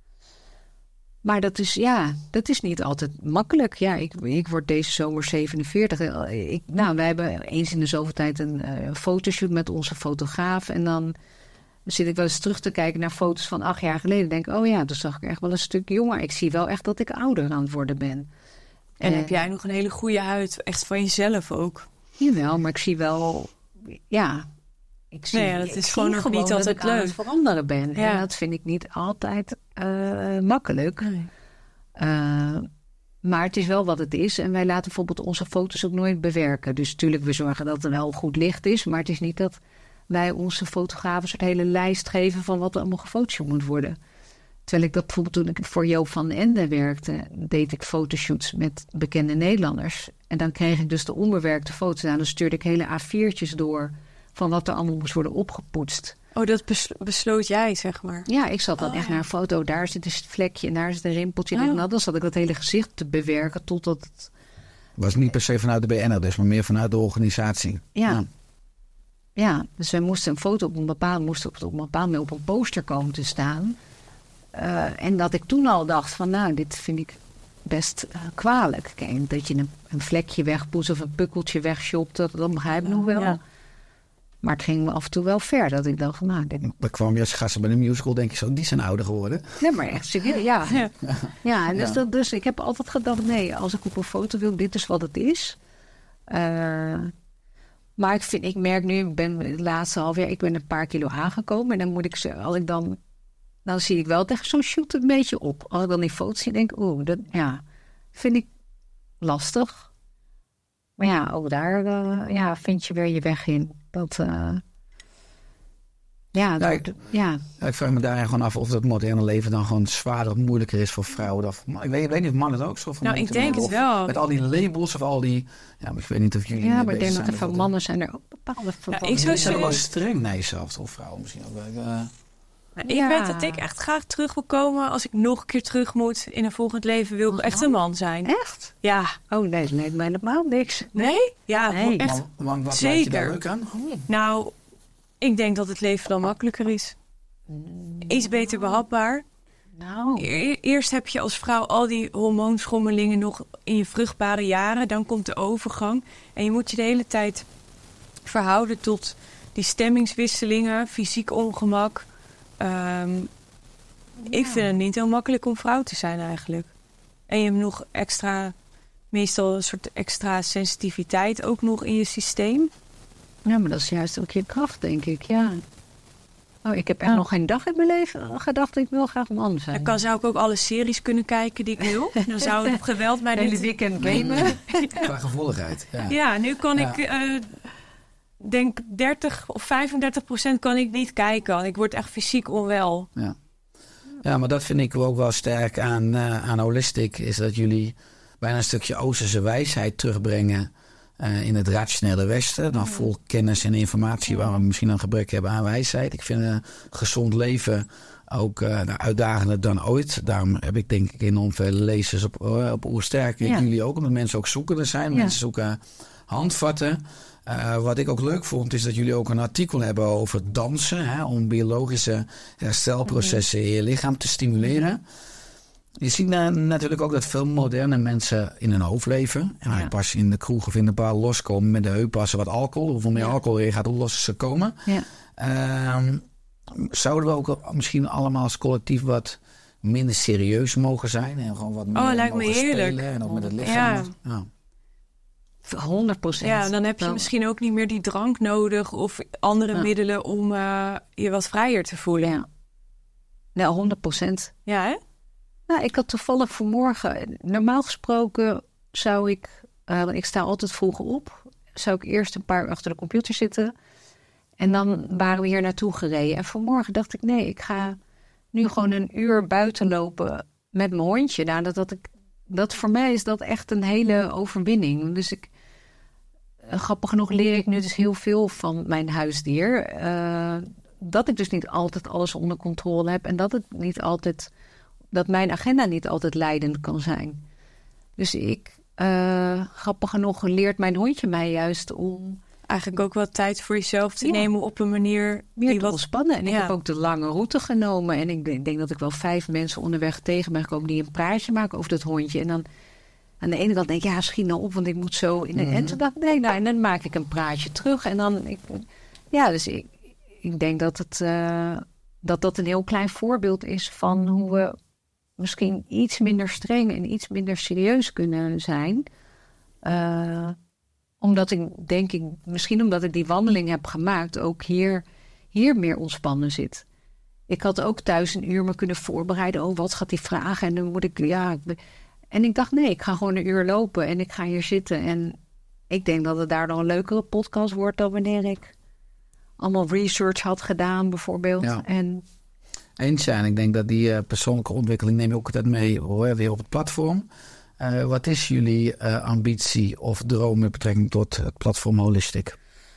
S2: maar dat is, ja, dat is niet altijd makkelijk. Ja, ik, ik word deze zomer zevenenveertig. Ik, nou, wij hebben eens in de zoveel tijd een uh, fotoshoot met onze fotograaf. En dan zit ik wel eens terug te kijken naar foto's van acht jaar geleden. Denk ik, oh ja, toen zag ik echt wel een stuk jonger. Ik zie wel echt dat ik ouder aan het worden ben.
S3: En uh, heb jij nog een hele goede huid, echt van jezelf ook?
S2: Jawel, maar ik zie wel, ja, ik zie,
S3: nee, ja, dat is gewoon nog gewoon niet altijd leuk.
S2: Aan het veranderen ben. Ja. En dat vind ik niet altijd uh, makkelijk. Nee. Uh, maar het is wel wat het is. En wij laten bijvoorbeeld onze foto's ook nooit bewerken. Dus natuurlijk, we zorgen dat er wel goed licht is. Maar het is niet dat wij onze fotografen een soort hele lijst geven van wat er allemaal gefotoshoot moet worden. Terwijl ik dat bijvoorbeeld toen ik voor Joop van den Ende werkte, deed ik fotoshoots met bekende Nederlanders. En dan kreeg ik dus de onbewerkte foto's aan. Dan stuurde ik hele A viertjes door van wat er allemaal moest worden opgepoetst.
S3: Oh, dat beslo- besloot jij, zeg maar?
S2: Ja, ik zat dan
S3: oh,
S2: echt
S3: ja.
S2: naar een foto. Daar zit een vlekje en daar zit een rimpeltje.
S3: Oh.
S2: En nou, dan zat ik dat hele gezicht te bewerken totdat het...
S5: Was niet per se vanuit de B N'er dus, maar meer vanuit de organisatie.
S2: Ja. ja. Ja, dus wij moesten een foto op een bepaald, moesten op een bepaald moment op een poster komen te staan. Uh, en dat ik toen al dacht van, nou, dit vind ik best uh, kwalijk. Kijk, dat je een, een vlekje wegpoetst of een pukkeltje wegshopt, dat, dat begrijp ik nog wel. Ja. Maar het ging me af en toe wel ver, dat ik dacht van, nou... Dit...
S5: Dan kwam je als gasten bij de musical, denk je zo, die zijn ouder geworden.
S2: Nee, maar echt serieus, ja. Ja, ja en dus, ja. Dat, dus ik heb altijd gedacht, nee, als ik op een foto wil, dit is wat het is. Uh, maar ik, vind, ik merk nu, ik ben het laatste half jaar, ik ben een paar kilo aangekomen. En dan moet ik ze, als ik dan... Dan zie ik wel tegen zo'n shoot een beetje op. Als ik dan die foto's zie, denk ik, oeh, dat ja, vind ik lastig. Maar ja, ook daar uh, ja, vind je weer je weg in. Dat, uh, Ja, het
S5: Ja,
S2: wordt-
S5: ik-
S2: ja.
S5: Ja, ik vraag me daar gewoon af of het moderne leven dan gewoon zwaarder of moeilijker is voor vrouwen. Of, ik, weet, ik weet niet of mannen het ook zo van
S3: Nou, ik
S5: moeten,
S3: denk
S5: maar
S3: het
S5: of
S3: wel.
S5: Met al die labels of al die... Ja, maar ik weet niet of jullie
S2: ja,
S5: mee
S2: maar ik denk
S5: bezig
S2: dat er
S5: zijn
S2: van
S5: met
S2: mannen zijn er ook bepaalde verbanden.
S3: ik zou
S5: Jullie zijn ook wel
S3: zeggen-
S5: streng naar jezelf, of vrouwen misschien ook wel. Uh,
S3: Nou, ik
S2: Ja.
S3: weet dat ik echt graag terug wil komen. Als ik nog een keer terug moet in een volgend leven, wil ik echt een man zijn.
S2: Echt?
S3: Ja.
S2: Oh nee, dat lijkt mij helemaal niks.
S3: Nee? Ja,
S2: Nee.
S3: echt.
S5: maar, maar wat lijkt je daar
S3: Zeker.
S5: leuk aan?
S3: Nou, ik denk dat het leven dan makkelijker is. Iets beter behapbaar.
S2: Nou,
S3: E- Eerst heb je als vrouw al die hormoonschommelingen nog in je vruchtbare jaren. Dan komt de overgang. En je moet je de hele tijd verhouden tot die stemmingswisselingen, fysiek ongemak. Ehm, Ik vind het niet heel makkelijk om vrouw te zijn eigenlijk. En je hebt nog extra, meestal een soort extra sensitiviteit ook nog in je systeem.
S2: ja, maar dat is juist ook je kracht, denk ik, ja. Oh, ik heb echt
S3: Ja.
S2: nog geen dag in mijn leven gedacht, ik wil graag man zijn.
S3: Dan kan, zou ik ook alle series kunnen kijken die ik wil. Dan zou het geweld mij
S2: Het hele
S3: niet...
S2: weekend gamen.
S5: Qua gevolgheid. Ja.
S3: Ja, nu kan
S5: Ja.
S3: ik, eh, denk dertig of vijfendertig procent kan ik niet kijken. Ik word echt fysiek onwel.
S5: Ja. ja, maar dat vind ik ook wel sterk aan, uh, aan Holistic. Is dat jullie bijna een stukje Oosterse wijsheid terugbrengen uh, in het rationele Westen. Dan vol kennis en informatie waar we misschien een gebrek hebben aan wijsheid. Ik vind een gezond leven ook uh, nou, uitdagender dan ooit. Daarom heb ik denk ik enorm veel lezers op, uh, op Oersterk.
S2: Ja.
S5: Jullie ook, omdat mensen ook zoekende zijn.
S2: Ja.
S5: Mensen zoeken handvatten. Uh, wat ik ook leuk vond, is dat jullie ook een artikel hebben over dansen. Hè, om biologische herstelprocessen in je lichaam te stimuleren. Je ziet na, natuurlijk ook dat veel moderne mensen in hun hoofd leven. En
S2: Ja.
S5: pas in de kroeg of in de bar loskomen met de heupassen wat alcohol. Hoeveel meer
S2: Ja.
S5: alcohol erin gaat, hoe los ze komen.
S2: Ja.
S5: Uh, zouden we ook misschien allemaal als collectief wat minder serieus mogen zijn? En gewoon wat meer
S3: Oh, lijkt me
S5: mogen
S3: heerlijk.
S5: spelen en ook met het lichaam.
S3: Ja.
S5: Ja.
S2: honderd procent.
S3: Ja, dan heb je
S2: Wel-
S3: misschien ook niet meer die drank nodig of andere
S2: Ja.
S3: middelen om uh, je wat vrijer te voelen.
S2: Ja. Nee, honderd procent.
S3: Ja, hè?
S2: Nou, ik had toevallig vanmorgen... Normaal gesproken zou ik... Uh, want ik sta altijd vroeg op. Zou ik eerst een paar uur achter de computer zitten. En dan waren we hier naartoe gereden. En vanmorgen dacht ik... Nee, ik ga nu gewoon een uur buiten lopen met mijn hondje. Nou, dat, dat, ik, dat voor mij is dat echt een hele overwinning. Dus ik... Uh, grappig genoeg leer ik nu dus heel veel van mijn huisdier. Uh, dat ik dus niet altijd alles onder controle heb. En dat het niet altijd... dat mijn agenda niet altijd leidend kan zijn. Dus ik, uh, grappig genoeg, leert mijn hondje mij juist om...
S3: Eigenlijk ook wat tijd voor jezelf te
S2: Ja.
S3: nemen op een manier
S2: meer
S3: die
S2: te
S3: wat...
S2: ontspannen. En ik
S3: Ja.
S2: heb ook de lange route genomen. En ik denk, denk dat ik wel vijf mensen onderweg tegen ben gekomen... die een praatje maken over dat hondje. En dan aan de ene kant denk ik, ja, schiet nou op... want ik moet zo... In de...
S5: Mhm.
S2: En toen dacht ik, nee, nou, en dan maak ik een praatje terug. En dan... Ik, ja, dus ik, ik denk dat, het, uh, dat dat een heel klein voorbeeld is... van hoe we misschien iets minder streng en iets minder serieus kunnen zijn... Uh, omdat ik, denk ik, misschien omdat ik die wandeling heb gemaakt... ook hier, hier meer ontspannen zit. Ik had ook thuis een uur me kunnen voorbereiden... oh, wat gaat die vragen? En dan moet ik, ja... Ik, en ik dacht, nee, ik ga gewoon een uur lopen en ik ga hier zitten. En ik denk dat het daardoor een leukere podcast wordt... dan wanneer ik allemaal research had gedaan, bijvoorbeeld.
S5: Ja.
S2: En
S5: Eens zijn. Ik denk dat die uh, persoonlijke ontwikkeling neem je ook altijd mee hoor, weer op het platform. Uh, wat is jullie uh, ambitie of droom met betrekking tot het platform Holistic?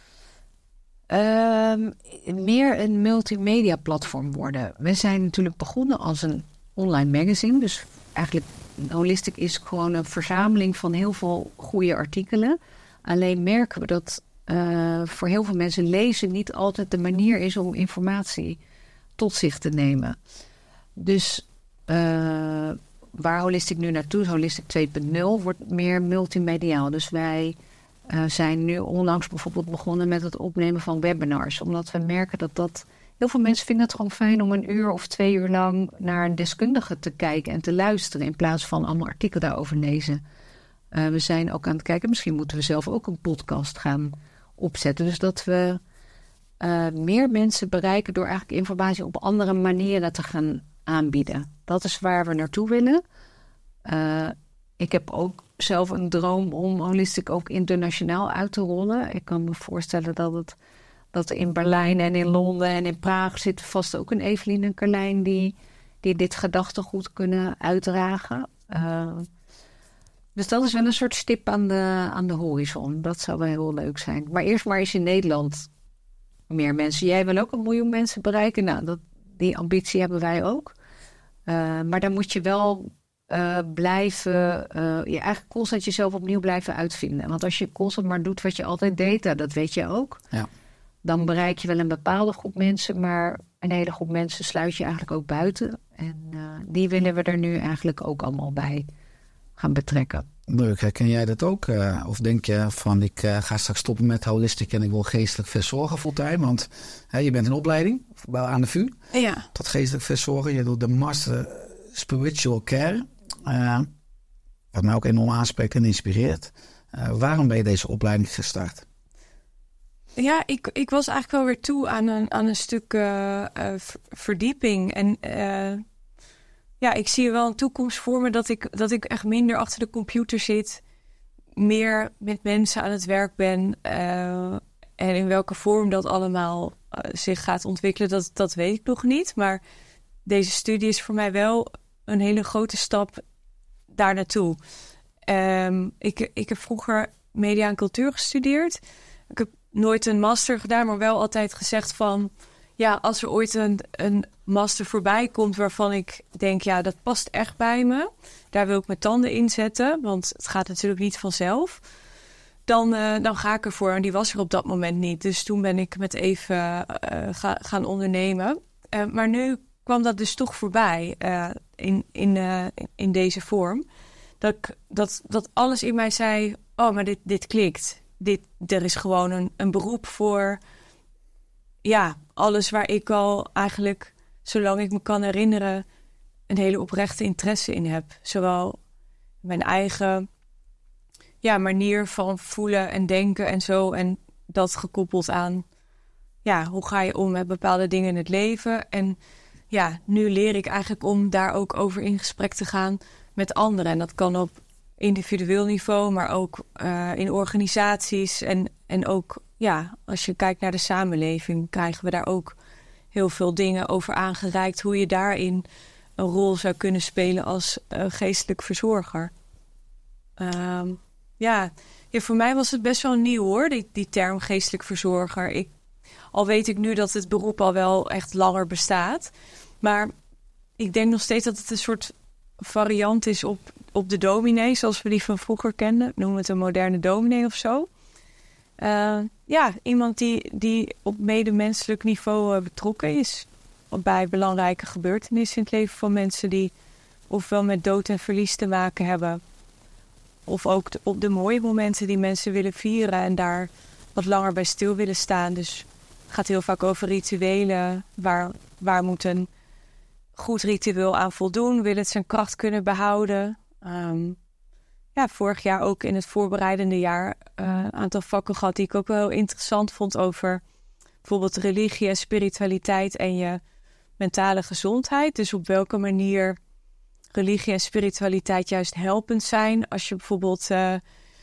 S2: Um, meer een multimedia platform worden. We zijn natuurlijk begonnen als een online magazine. Dus eigenlijk Holistic is gewoon een verzameling van heel veel goede artikelen. Alleen merken we dat uh, voor heel veel mensen lezen niet altijd de manier is om informatie tot zich te nemen. Dus uh, waar Holistic nu naartoe is, Holistic twee punt nul, wordt meer multimediaal. Dus wij uh, zijn nu onlangs bijvoorbeeld begonnen met het opnemen van webinars. Omdat we merken dat dat... Heel veel mensen vinden het gewoon fijn om een uur of twee uur lang naar een deskundige te kijken en te luisteren. In plaats van allemaal artikelen daarover lezen. Uh, we zijn ook aan het kijken, misschien moeten we zelf ook een podcast gaan opzetten. Dus dat we uh, meer mensen bereiken door eigenlijk informatie op andere manieren te gaan aanbieden. Dat is waar we naartoe willen. Uh, ik heb ook zelf een droom om Holistic ook internationaal uit te rollen. Ik kan me voorstellen dat het dat in Berlijn en in Londen en in Praag zitten vast ook een Evelien en Carlijn die, die dit gedachtegoed kunnen uitdragen. Uh, dus dat is wel een soort stip aan de, aan de horizon. Dat zou wel heel leuk zijn. Maar eerst maar eens in Nederland meer mensen. Jij wil ook een miljoen mensen bereiken. Nou, dat, die ambitie hebben wij ook. Uh, maar dan moet je wel uh, blijven... Uh, je eigenlijk constant jezelf opnieuw blijven uitvinden. Want als je constant maar doet wat je altijd deed... Nou, dat weet je ook. Ja. Dan bereik je wel een bepaalde groep mensen... maar een hele groep mensen sluit je eigenlijk ook buiten. En uh, die willen we er nu eigenlijk ook allemaal bij gaan betrekken.
S5: Leuk, herken jij dat ook? Uh, of denk je van ik uh, ga straks stoppen met holistic en ik wil geestelijk verzorgen fulltime? Want hè, je bent in opleiding aan de V U.
S3: Ja.
S5: Tot geestelijk verzorgen. Je doet de Master Spiritual Care. Uh, wat mij ook enorm aanspreekt en inspireert. Uh, waarom ben je deze opleiding gestart?
S3: Ja, ik, ik was eigenlijk wel weer toe aan een, aan een stuk uh, uh, verdieping. En uh, ja, ik zie wel een toekomst voor me dat ik, dat ik echt minder achter de computer zit. Meer met mensen aan het werk ben. Uh, en in welke vorm dat allemaal uh, zich gaat ontwikkelen, dat, dat weet ik nog niet. Maar deze studie is voor mij wel een hele grote stap daar naartoe. Um, ik, ik heb vroeger media en cultuur gestudeerd. Ik heb nooit een master gedaan, maar wel altijd gezegd van... ja, als er ooit een, een master voorbij komt waarvan ik denk... ja, dat past echt bij me. Daar wil ik mijn tanden in zetten, want het gaat natuurlijk niet vanzelf. Dan, uh, dan ga ik ervoor. En die was er op dat moment niet. Dus toen ben ik met even uh, ga, gaan ondernemen. Uh, maar nu kwam dat dus toch voorbij uh, in, in, uh, in deze vorm. Dat, dat, dat alles in mij zei, oh, maar dit, dit klikt. Dit, er is gewoon een, een beroep voor... ja, alles waar ik al eigenlijk, zolang ik me kan herinneren... een hele oprechte interesse in heb. Zowel mijn eigen ja, manier van voelen en denken en zo. En dat gekoppeld aan, ja, hoe ga je om met bepaalde dingen in het leven. En ja, nu leer ik eigenlijk om daar ook over in gesprek te gaan met anderen. En dat kan op individueel niveau, maar ook uh, in organisaties. En, en ook, ja, als je kijkt naar de samenleving, krijgen we daar ook heel veel dingen over aangereikt. Hoe je daarin een rol zou kunnen spelen als uh, geestelijk verzorger. Um, ja. ja, voor mij was het best wel nieuw hoor, die, die term geestelijk verzorger. Ik, al weet ik nu dat het beroep al wel echt langer bestaat. Maar ik denk nog steeds dat het een soort variant is op, op de dominee, zoals we die van vroeger kenden. Noemen we het een moderne dominee of zo. Uh, ja, iemand die, die op medemenselijk niveau uh, betrokken is bij belangrijke gebeurtenissen in het leven van mensen die ofwel met dood en verlies te maken hebben, of ook de, op de mooie momenten die mensen willen vieren en daar wat langer bij stil willen staan. Dus het gaat heel vaak over rituelen. Waar, waar moet een goed ritueel aan voldoen? Wil het zijn kracht kunnen behouden? Um, ja, vorig jaar ook in het voorbereidende jaar uh, een aantal vakken gehad die ik ook wel heel interessant vond over bijvoorbeeld religie en spiritualiteit en je mentale gezondheid. Dus op welke manier religie en spiritualiteit juist helpend zijn. Als je bijvoorbeeld uh,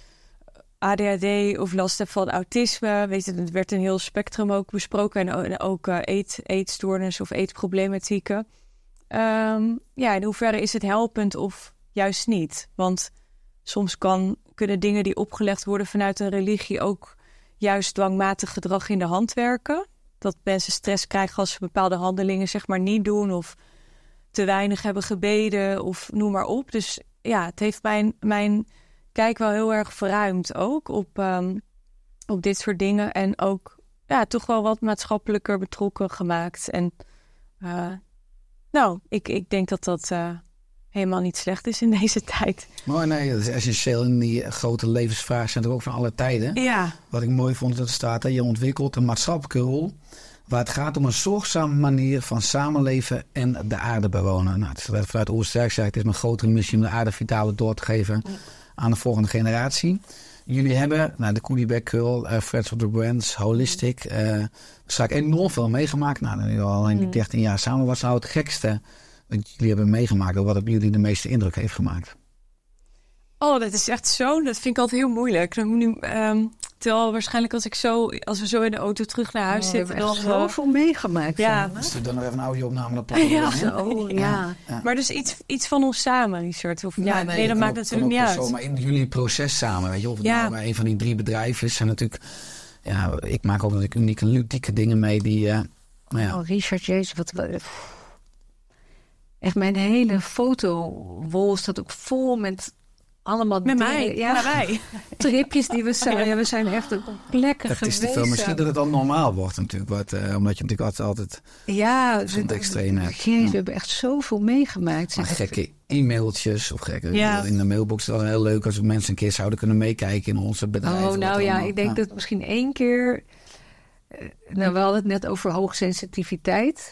S3: A D H D of last hebt van autisme. Weet je, het werd een heel spectrum ook besproken. En, en ook uh, eet, eetstoornissen of eetproblematieken. Um, ja, in hoeverre is het helpend of juist niet? Want soms kan, kunnen dingen die opgelegd worden vanuit een religie ook juist dwangmatig gedrag in de hand werken. Dat mensen stress krijgen als ze bepaalde handelingen zeg maar niet doen of te weinig hebben gebeden of noem maar op. Dus ja, het heeft mijn, mijn kijk wel heel erg verruimd ook op, um, op dit soort dingen. En ook ja, toch wel wat maatschappelijker betrokken gemaakt. En uh, nou, ik, ik denk dat dat uh, helemaal niet slecht is in deze tijd.
S5: Maar nee, dat is essentieel in die grote levensvragen zijn er ook van alle tijden.
S3: Ja.
S5: Wat ik mooi vond dat er staat, hè, je ontwikkelt een maatschappelijke rol waar het gaat om een zorgzame manier van samenleven en de aarde bewonen. Nou, het is vanuit Oersterk zei, het is mijn grotere missie om de aarde vitaal door te geven aan de volgende generatie. Jullie hebben, nou, de Koeniebek Girl, uh, Friends of the Brands, Holistic, uh, straks enorm veel meegemaakt. Nou, nu al in die dertien jaar samen, wat is nou het gekste wat jullie hebben meegemaakt of wat op jullie de meeste indruk heeft gemaakt?
S3: Oh, dat is echt zo. Dat vind ik altijd heel moeilijk. Nu, um, Terwijl waarschijnlijk als ik zo, als we zo in de auto terug naar huis
S2: Oh,
S3: zitten,
S2: we hebben
S3: dan
S2: echt
S3: uh,
S2: zoveel meegemaakt.
S3: ja.
S2: samen.
S5: Dus dan nog even een audio-opname naar plakken.
S3: Ja.
S2: Zo, ja.
S5: Ja.
S3: Maar dus iets, iets van ons samen, Richard. Of, ja, nee, dat maakt natuurlijk niet uit.
S5: Maar in jullie proces samen, weet je, of het
S3: Ja.
S5: nou bij een van die drie bedrijven is, zijn natuurlijk, ja, ik maak ook natuurlijk unieke, ludieke dingen mee die, uh, nou ja.
S2: Oh, Richard, jezus, wat... wat echt, mijn hele fotowol staat ook vol met allemaal
S3: Met
S2: dingen.
S3: mij,
S2: Ja,
S3: met mij.
S2: tripjes die we samen... Ja, we zijn echt op plekken
S5: Het
S2: geweest.
S5: is te veel. Misschien dat het dan normaal wordt natuurlijk, wat, uh, omdat je natuurlijk altijd, altijd
S2: Ja,
S5: van het extreem hebt.
S2: Jezus, we hebben echt zoveel meegemaakt.
S5: maar
S2: zeg.
S5: gekke e-mailtjes of gekke
S3: Ja.
S5: in de mailbox. Het is wel heel leuk als mensen een keer zouden kunnen meekijken in onze bedrijven.
S2: Oh,
S5: wat
S2: nou ja,
S5: allemaal.
S2: ik denk
S5: Ja.
S2: dat misschien één keer... eh, Nou, we hadden het net over hoogsensitiviteit.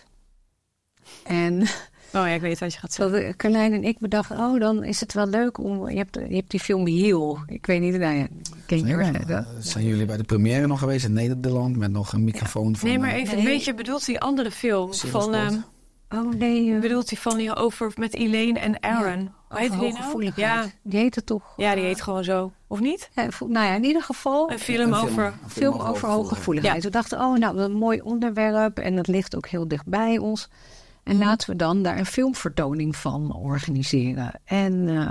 S2: En
S3: Oh ja, ik weet wat je gaat zeggen.
S2: dat Carlijn en ik bedachten... Oh, dan is het wel leuk om... Je hebt, je hebt die film Heel. Ik weet niet, nou ja... Ken je
S5: Ja,
S2: dat?
S5: uh, zijn jullie bij de première nog geweest in Nederland met nog een microfoon van...
S3: Nee, maar
S5: uh,
S3: even,
S2: Nee.
S3: weet je, bedoelt die andere film
S5: Zero
S3: van...
S5: Spot.
S3: ehm,
S2: Oh, nee. uh,
S3: bedoelt die van die over met Elaine en Aaron? Hoe heet die nou?
S2: hooggevoeligheid.
S3: Ja.
S2: Die heet het toch?
S3: ja, die heet gewoon zo. Of niet?
S2: Ja, vo- nou ja, in ieder geval...
S3: Een film
S5: een
S3: over...
S5: een
S2: film over hooggevoeligheid. We dachten, oh, nou, een mooi onderwerp. En dat ligt ook heel dicht bij ons. En laten we dan daar een filmvertoning van organiseren. En uh,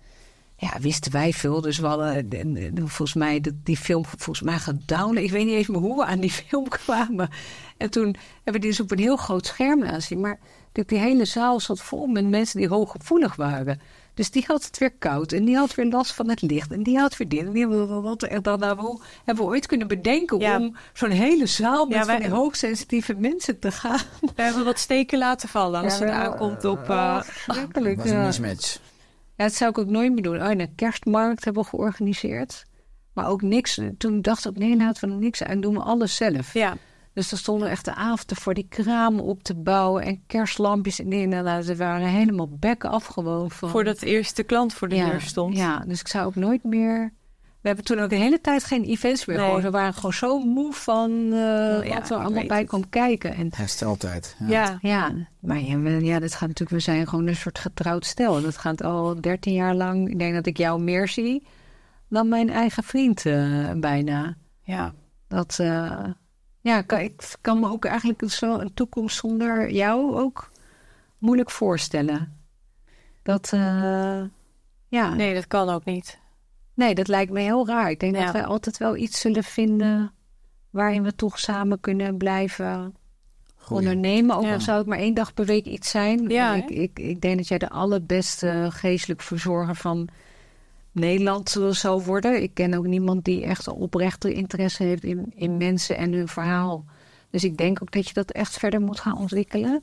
S2: ja, wisten wij veel. Dus we hadden en, en, volgens mij de, die film volgens mij gedownload. Ik weet niet eens meer hoe we aan die film kwamen. En toen hebben we die dus op een heel groot scherm laten zien. Maar die hele zaal zat vol met mensen die hooggevoelig waren. Dus die had het weer koud. En die had weer last van het licht. En die had weer dit. En die hebben wat en dan nou, hoe hebben we ooit kunnen bedenken
S3: Ja.
S2: om zo'n hele zaal met
S3: Ja, wij-
S2: van die hoogsensitieve mensen te gaan.
S3: We hebben wat steken laten vallen als
S2: Ja,
S3: het
S2: wel,
S3: aankomt op...
S2: Oh,
S3: uh,
S2: verschrikkelijk.
S5: Dat was een
S2: Ja.
S5: mismatch.
S2: Ja, dat zou ik ook nooit meer doen. Oh, en een kerstmarkt hebben we georganiseerd. Maar ook niks. Toen dacht ik, nee, laten we er niks aan. Doen we alles zelf.
S3: ja,
S2: Dus er stonden echt de avonden voor die kramen op te bouwen. En kerstlampjes en dingen. Nou, ze waren helemaal bekken af gewoon. Van.
S3: voordat de eerste klant voor de
S2: ja,
S3: deur stond.
S2: Ja, dus ik zou ook nooit meer... We hebben toen ook de hele tijd geen events meer
S3: Nee.
S2: gehoord. We waren gewoon zo moe van uh,
S3: ja,
S2: wat
S3: ik
S2: er allemaal
S3: weet
S2: bij
S3: het.
S2: kwam kijken. En
S5: Hersteltijd. Ja.
S3: Ja,
S2: ja, maar ja, we, ja, dat gaat natuurlijk, we zijn gewoon een soort getrouwd stel. Dat gaat al dertien jaar lang. Ik denk dat ik jou meer zie dan mijn eigen vriend uh, bijna.
S3: ja.
S2: Dat, uh, ja, kan, ik kan me ook eigenlijk zo een toekomst zonder jou ook moeilijk voorstellen. Dat, uh, ja, nee.
S3: Nee, dat kan ook niet.
S2: nee, dat lijkt me heel raar. Ik denk
S3: Ja.
S2: dat wij altijd wel iets zullen vinden waarin we toch samen kunnen blijven
S5: Goeie.
S2: ondernemen. Ook
S3: Ja.
S2: al zou het maar één dag per week iets zijn.
S3: Ja,
S2: ik,
S3: hè?
S2: ik, ik denk dat jij de allerbeste geestelijk verzorger van Nederland zou worden. Ik ken ook niemand die echt een oprechte interesse heeft in, in mensen en hun verhaal. Dus ik denk ook dat je dat echt verder moet gaan ontwikkelen.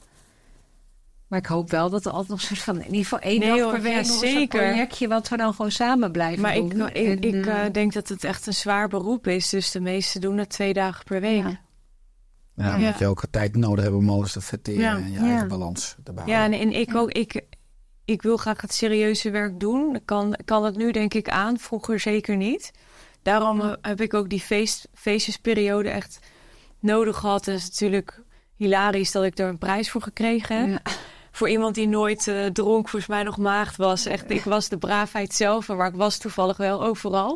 S2: Maar ik hoop wel dat er altijd nog een soort van, in ieder geval één
S3: Nee,
S2: dag
S3: hoor,
S2: per week
S3: ja,
S2: nog een soort
S3: zeker.
S2: projectje wat we dan gewoon samen blijven
S3: Maar
S2: doen.
S3: ik, ik,
S2: En,
S3: ik
S2: eh,
S3: uh, denk dat het echt een zwaar beroep is. Dus de meesten doen het twee dagen per week.
S2: Ja.
S3: Ja,
S5: Ja,
S3: Ja.
S5: omdat je ook tijd nodig hebt om alles te verteren
S3: Ja.
S5: en je
S2: Ja.
S5: eigen balans te behouden.
S3: en, en ik ook. Ik, ik wil graag het serieuze werk doen. Ik kan, kan het nu denk ik aan. Vroeger zeker niet. Daarom uh, heb ik ook die feest, feestjesperiode echt nodig gehad. En het is natuurlijk hilarisch dat ik er een prijs voor gekregen heb.
S2: ja.
S3: Voor iemand die nooit uh, dronk, volgens mij nog maagd was. Echt, ik was de braafheid zelf, maar ik was toevallig wel overal.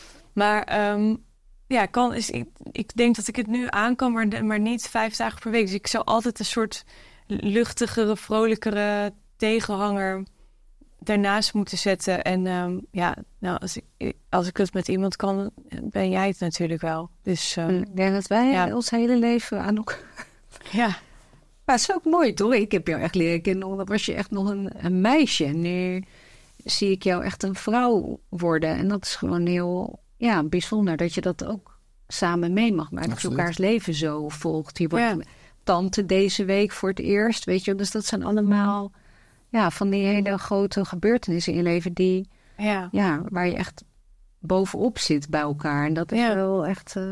S3: Maar um, ja, kan, is, ik, ik denk dat ik het nu aan kan, maar, maar niet vijf dagen per week. Dus ik zou altijd een soort luchtigere, vrolijkere tegenhanger daarnaast moeten zetten. En um, ja, nou, als ik, als ik het met iemand kan, ben jij het natuurlijk wel. Dus uh,
S2: Ik denk dat wij
S3: Ja.
S2: ons hele leven aan elkaar...
S3: ja.
S2: Maar het is ook mooi, toch? Ik heb jou echt leren kennen. Dan was je echt nog een, een meisje. En nu zie ik jou echt een vrouw worden. En dat is gewoon heel ja, bijzonder dat je dat ook samen mee mag maken. Dat je
S5: Absoluut.
S2: elkaars leven zo volgt. Je wordt
S3: Ja.
S2: tante deze week voor het eerst. Weet je, dus dat zijn allemaal ja, van die hele grote gebeurtenissen in je leven die,
S3: Ja.
S2: ja, waar je echt bovenop zit bij elkaar. En dat is
S3: Ja.
S2: wel echt. Uh,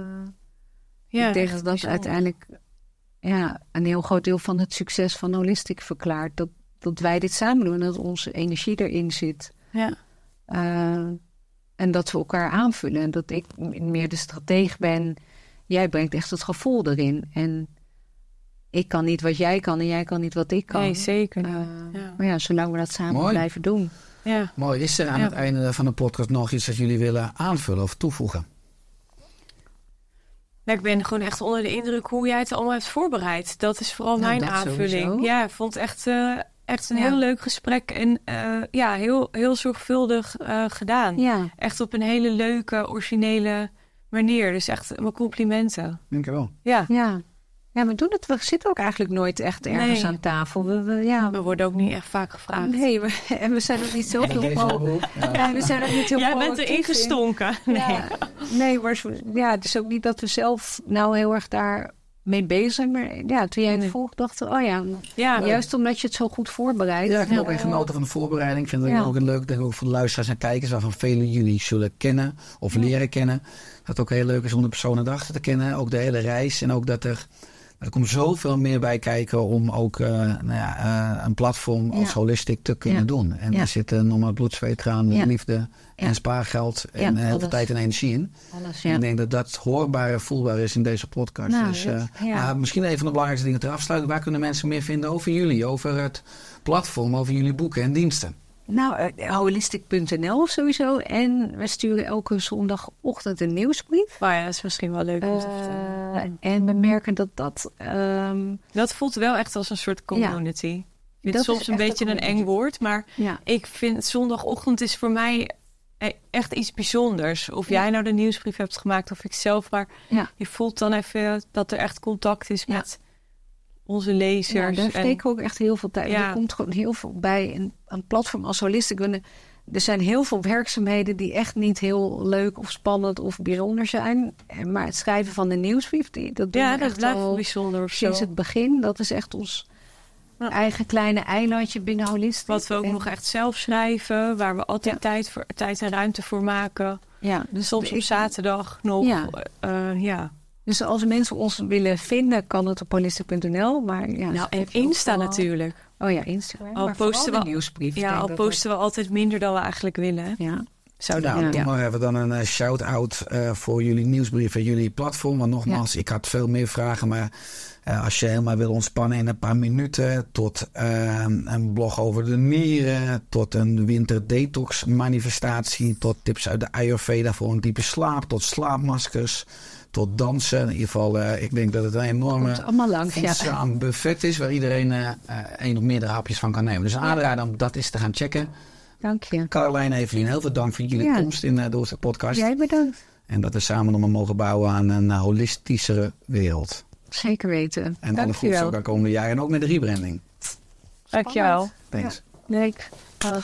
S3: Ja,
S2: ik denk
S3: echt
S2: dat dat
S3: bijzonder.
S2: uiteindelijk ja, een heel groot deel van het succes van Holistic verklaart. Dat, dat wij dit samen doen en dat onze energie erin zit.
S3: Ja.
S2: Uh, en dat we elkaar aanvullen. En dat ik meer de strateeg ben. Jij brengt echt het gevoel erin. En ik kan niet wat jij kan en jij kan niet wat ik kan.
S3: Nee, zeker.
S2: Uh,
S3: Ja.
S2: Maar ja, zolang we dat samen
S5: Mooi.
S2: blijven doen.
S3: Ja.
S5: Mooi. Is er aan
S3: Ja.
S5: het einde van de podcast nog iets dat jullie willen aanvullen of toevoegen?
S3: Nou, ik ben gewoon echt onder de indruk hoe jij het allemaal hebt voorbereid. Dat is vooral
S2: Nou,
S3: mijn
S2: dat
S3: aanvulling.
S2: sowieso.
S3: Ja, ik vond het echt, uh, echt een
S2: Ja.
S3: heel leuk gesprek. En uh, ja, heel, heel zorgvuldig uh, gedaan.
S2: Ja,
S3: Echt op een hele leuke, originele manier. Dus echt mijn complimenten.
S5: Dankjewel.
S3: Ja,
S2: ja. Ja, we doen het. We zitten ook eigenlijk nooit echt ergens
S3: Nee.
S2: aan tafel. We, we, ja.
S3: we worden ook niet echt vaak gevraagd.
S2: Nee, we, en we zijn ook niet zo heel pro. Ja, we zijn ook niet heel
S3: Jij bent
S2: proactief
S3: erin
S2: in.
S3: gestonken. Nee.
S2: Ja, nee, maar zo- ja, het is ook niet dat we zelf nou heel erg daar mee bezig zijn. Maar ja, toen jij het
S3: Nee.
S2: vroeg, dachten we, oh ja,
S3: Ja,
S2: juist omdat je het zo goed voorbereidt.
S5: Ja, ik heb ook
S2: Ja.
S5: echt genoten van de voorbereiding. Ik vind het
S2: Ja.
S5: ook leuk, denk ik ook voor de luisteraars en kijkers, waarvan velen jullie zullen kennen of leren kennen. Dat het ook heel leuk is om de personen erachter te kennen. Ook de hele reis. En ook dat er, er komt zoveel meer bij kijken om ook uh, nou ja, uh, een platform als
S2: Ja.
S5: Holistic te kunnen
S2: Ja.
S5: doen. En
S2: Ja.
S5: er zitten nog maar bloed, zweet, traan,
S2: Ja.
S5: liefde
S2: Ja.
S5: en spaargeld
S2: Ja,
S5: en uh, heel veel
S2: alles.
S5: tijd en energie in.
S2: Alles,
S5: En
S2: ja.
S5: ik denk dat dat hoorbaar en voelbaar is in deze podcast.
S2: Nou,
S5: dus, uh,
S2: dat- ja.
S5: maar misschien een van de belangrijkste dingen ter afsluiting. Waar kunnen mensen meer vinden over jullie? Over het platform, over jullie boeken en diensten?
S2: Nou, uh, holistic punt n l sowieso. En we sturen elke zondagochtend een nieuwsbrief.
S3: maar ja, dat is misschien wel leuk om te vertellen.
S2: Uh, en we merken dat dat... Um,
S3: Dat voelt wel echt als een soort community. Ik vind
S2: Dat
S3: het
S2: is
S3: soms een
S2: echt
S3: beetje
S2: een
S3: een eng woord, maar
S2: ja.
S3: ik vind zondagochtend is voor mij e- echt iets bijzonders. Of
S2: Ja.
S3: jij nou de nieuwsbrief hebt gemaakt of ik zelf, maar
S2: Ja.
S3: je voelt dan even dat er echt contact is
S2: Ja.
S3: met onze
S2: Ja,
S3: lezers.
S2: daar
S3: en,
S2: steken we ook echt heel veel tijd.
S3: Ja.
S2: Er komt gewoon heel veel bij een, een platform als Holistic. We- Er zijn heel veel werkzaamheden die echt niet heel leuk of spannend of bijzonder zijn. En- Maar het schrijven van de nieuwsbrief, die, dat doen
S3: ja,
S2: we
S3: dat
S2: echt
S3: blijft
S2: al
S3: bijzonder of zo.
S2: sinds het begin. Dat is echt ons
S3: Ja.
S2: eigen kleine eilandje binnen Holistic.
S3: Wat we ook
S2: En-
S3: nog echt zelf schrijven, waar we altijd
S2: Ja.
S3: tijd, voor, tijd en ruimte voor maken.
S2: Ja, dus
S3: Soms op
S2: ik-
S3: zaterdag nog.
S2: Ja.
S3: Uh, ja.
S2: Dus als mensen ons willen vinden, kan het op holistic punt n l. Maar ja,
S3: Nou, en
S2: schrijf je ook
S3: Insta
S2: vooral-
S3: natuurlijk.
S2: Oh ja, Instagram.
S3: Al
S2: maar
S3: posten
S2: vooral de
S3: we-
S2: nieuwsbrief. Ik
S3: Ja,
S2: denk
S3: al
S2: dat
S3: posten we altijd minder dan we eigenlijk willen. Hè?
S2: dat- Ja.
S3: Zou
S5: Nou,
S3: dat
S2: Ja.
S5: doe maar even dan een uh, shout-out uh, voor jullie nieuwsbrief en jullie platform. Want nogmaals, ik had veel meer vragen. Maar uh, als je helemaal wil ontspannen in een paar minuten. Tot uh, een blog over de nieren. Tot een winterdetox manifestatie. Tot tips uit de Ayurveda voor een diepe slaap. Tot slaapmaskers. Tot dansen. In ieder geval, uh, ik denk dat het een enorme
S2: Komt allemaal langs, ja.
S5: voedzaam buffet is. Waar iedereen uh, uh, één of meerdere hapjes van kan nemen. Dus aanraden om dat eens te gaan checken.
S2: Dank je.
S5: Caroline en Evelien, heel veel dank voor jullie
S2: Ja.
S5: komst in uh, de podcast.
S2: Jij bedankt.
S5: En dat we samen nog maar mogen bouwen aan een uh, holistischere wereld.
S2: Zeker weten.
S5: En alle
S2: Dank
S5: goeds
S2: je wel.
S5: ook aan komende jaren. En ook met de rebranding.
S3: Dankjewel.
S5: Thanks.
S2: Leuk.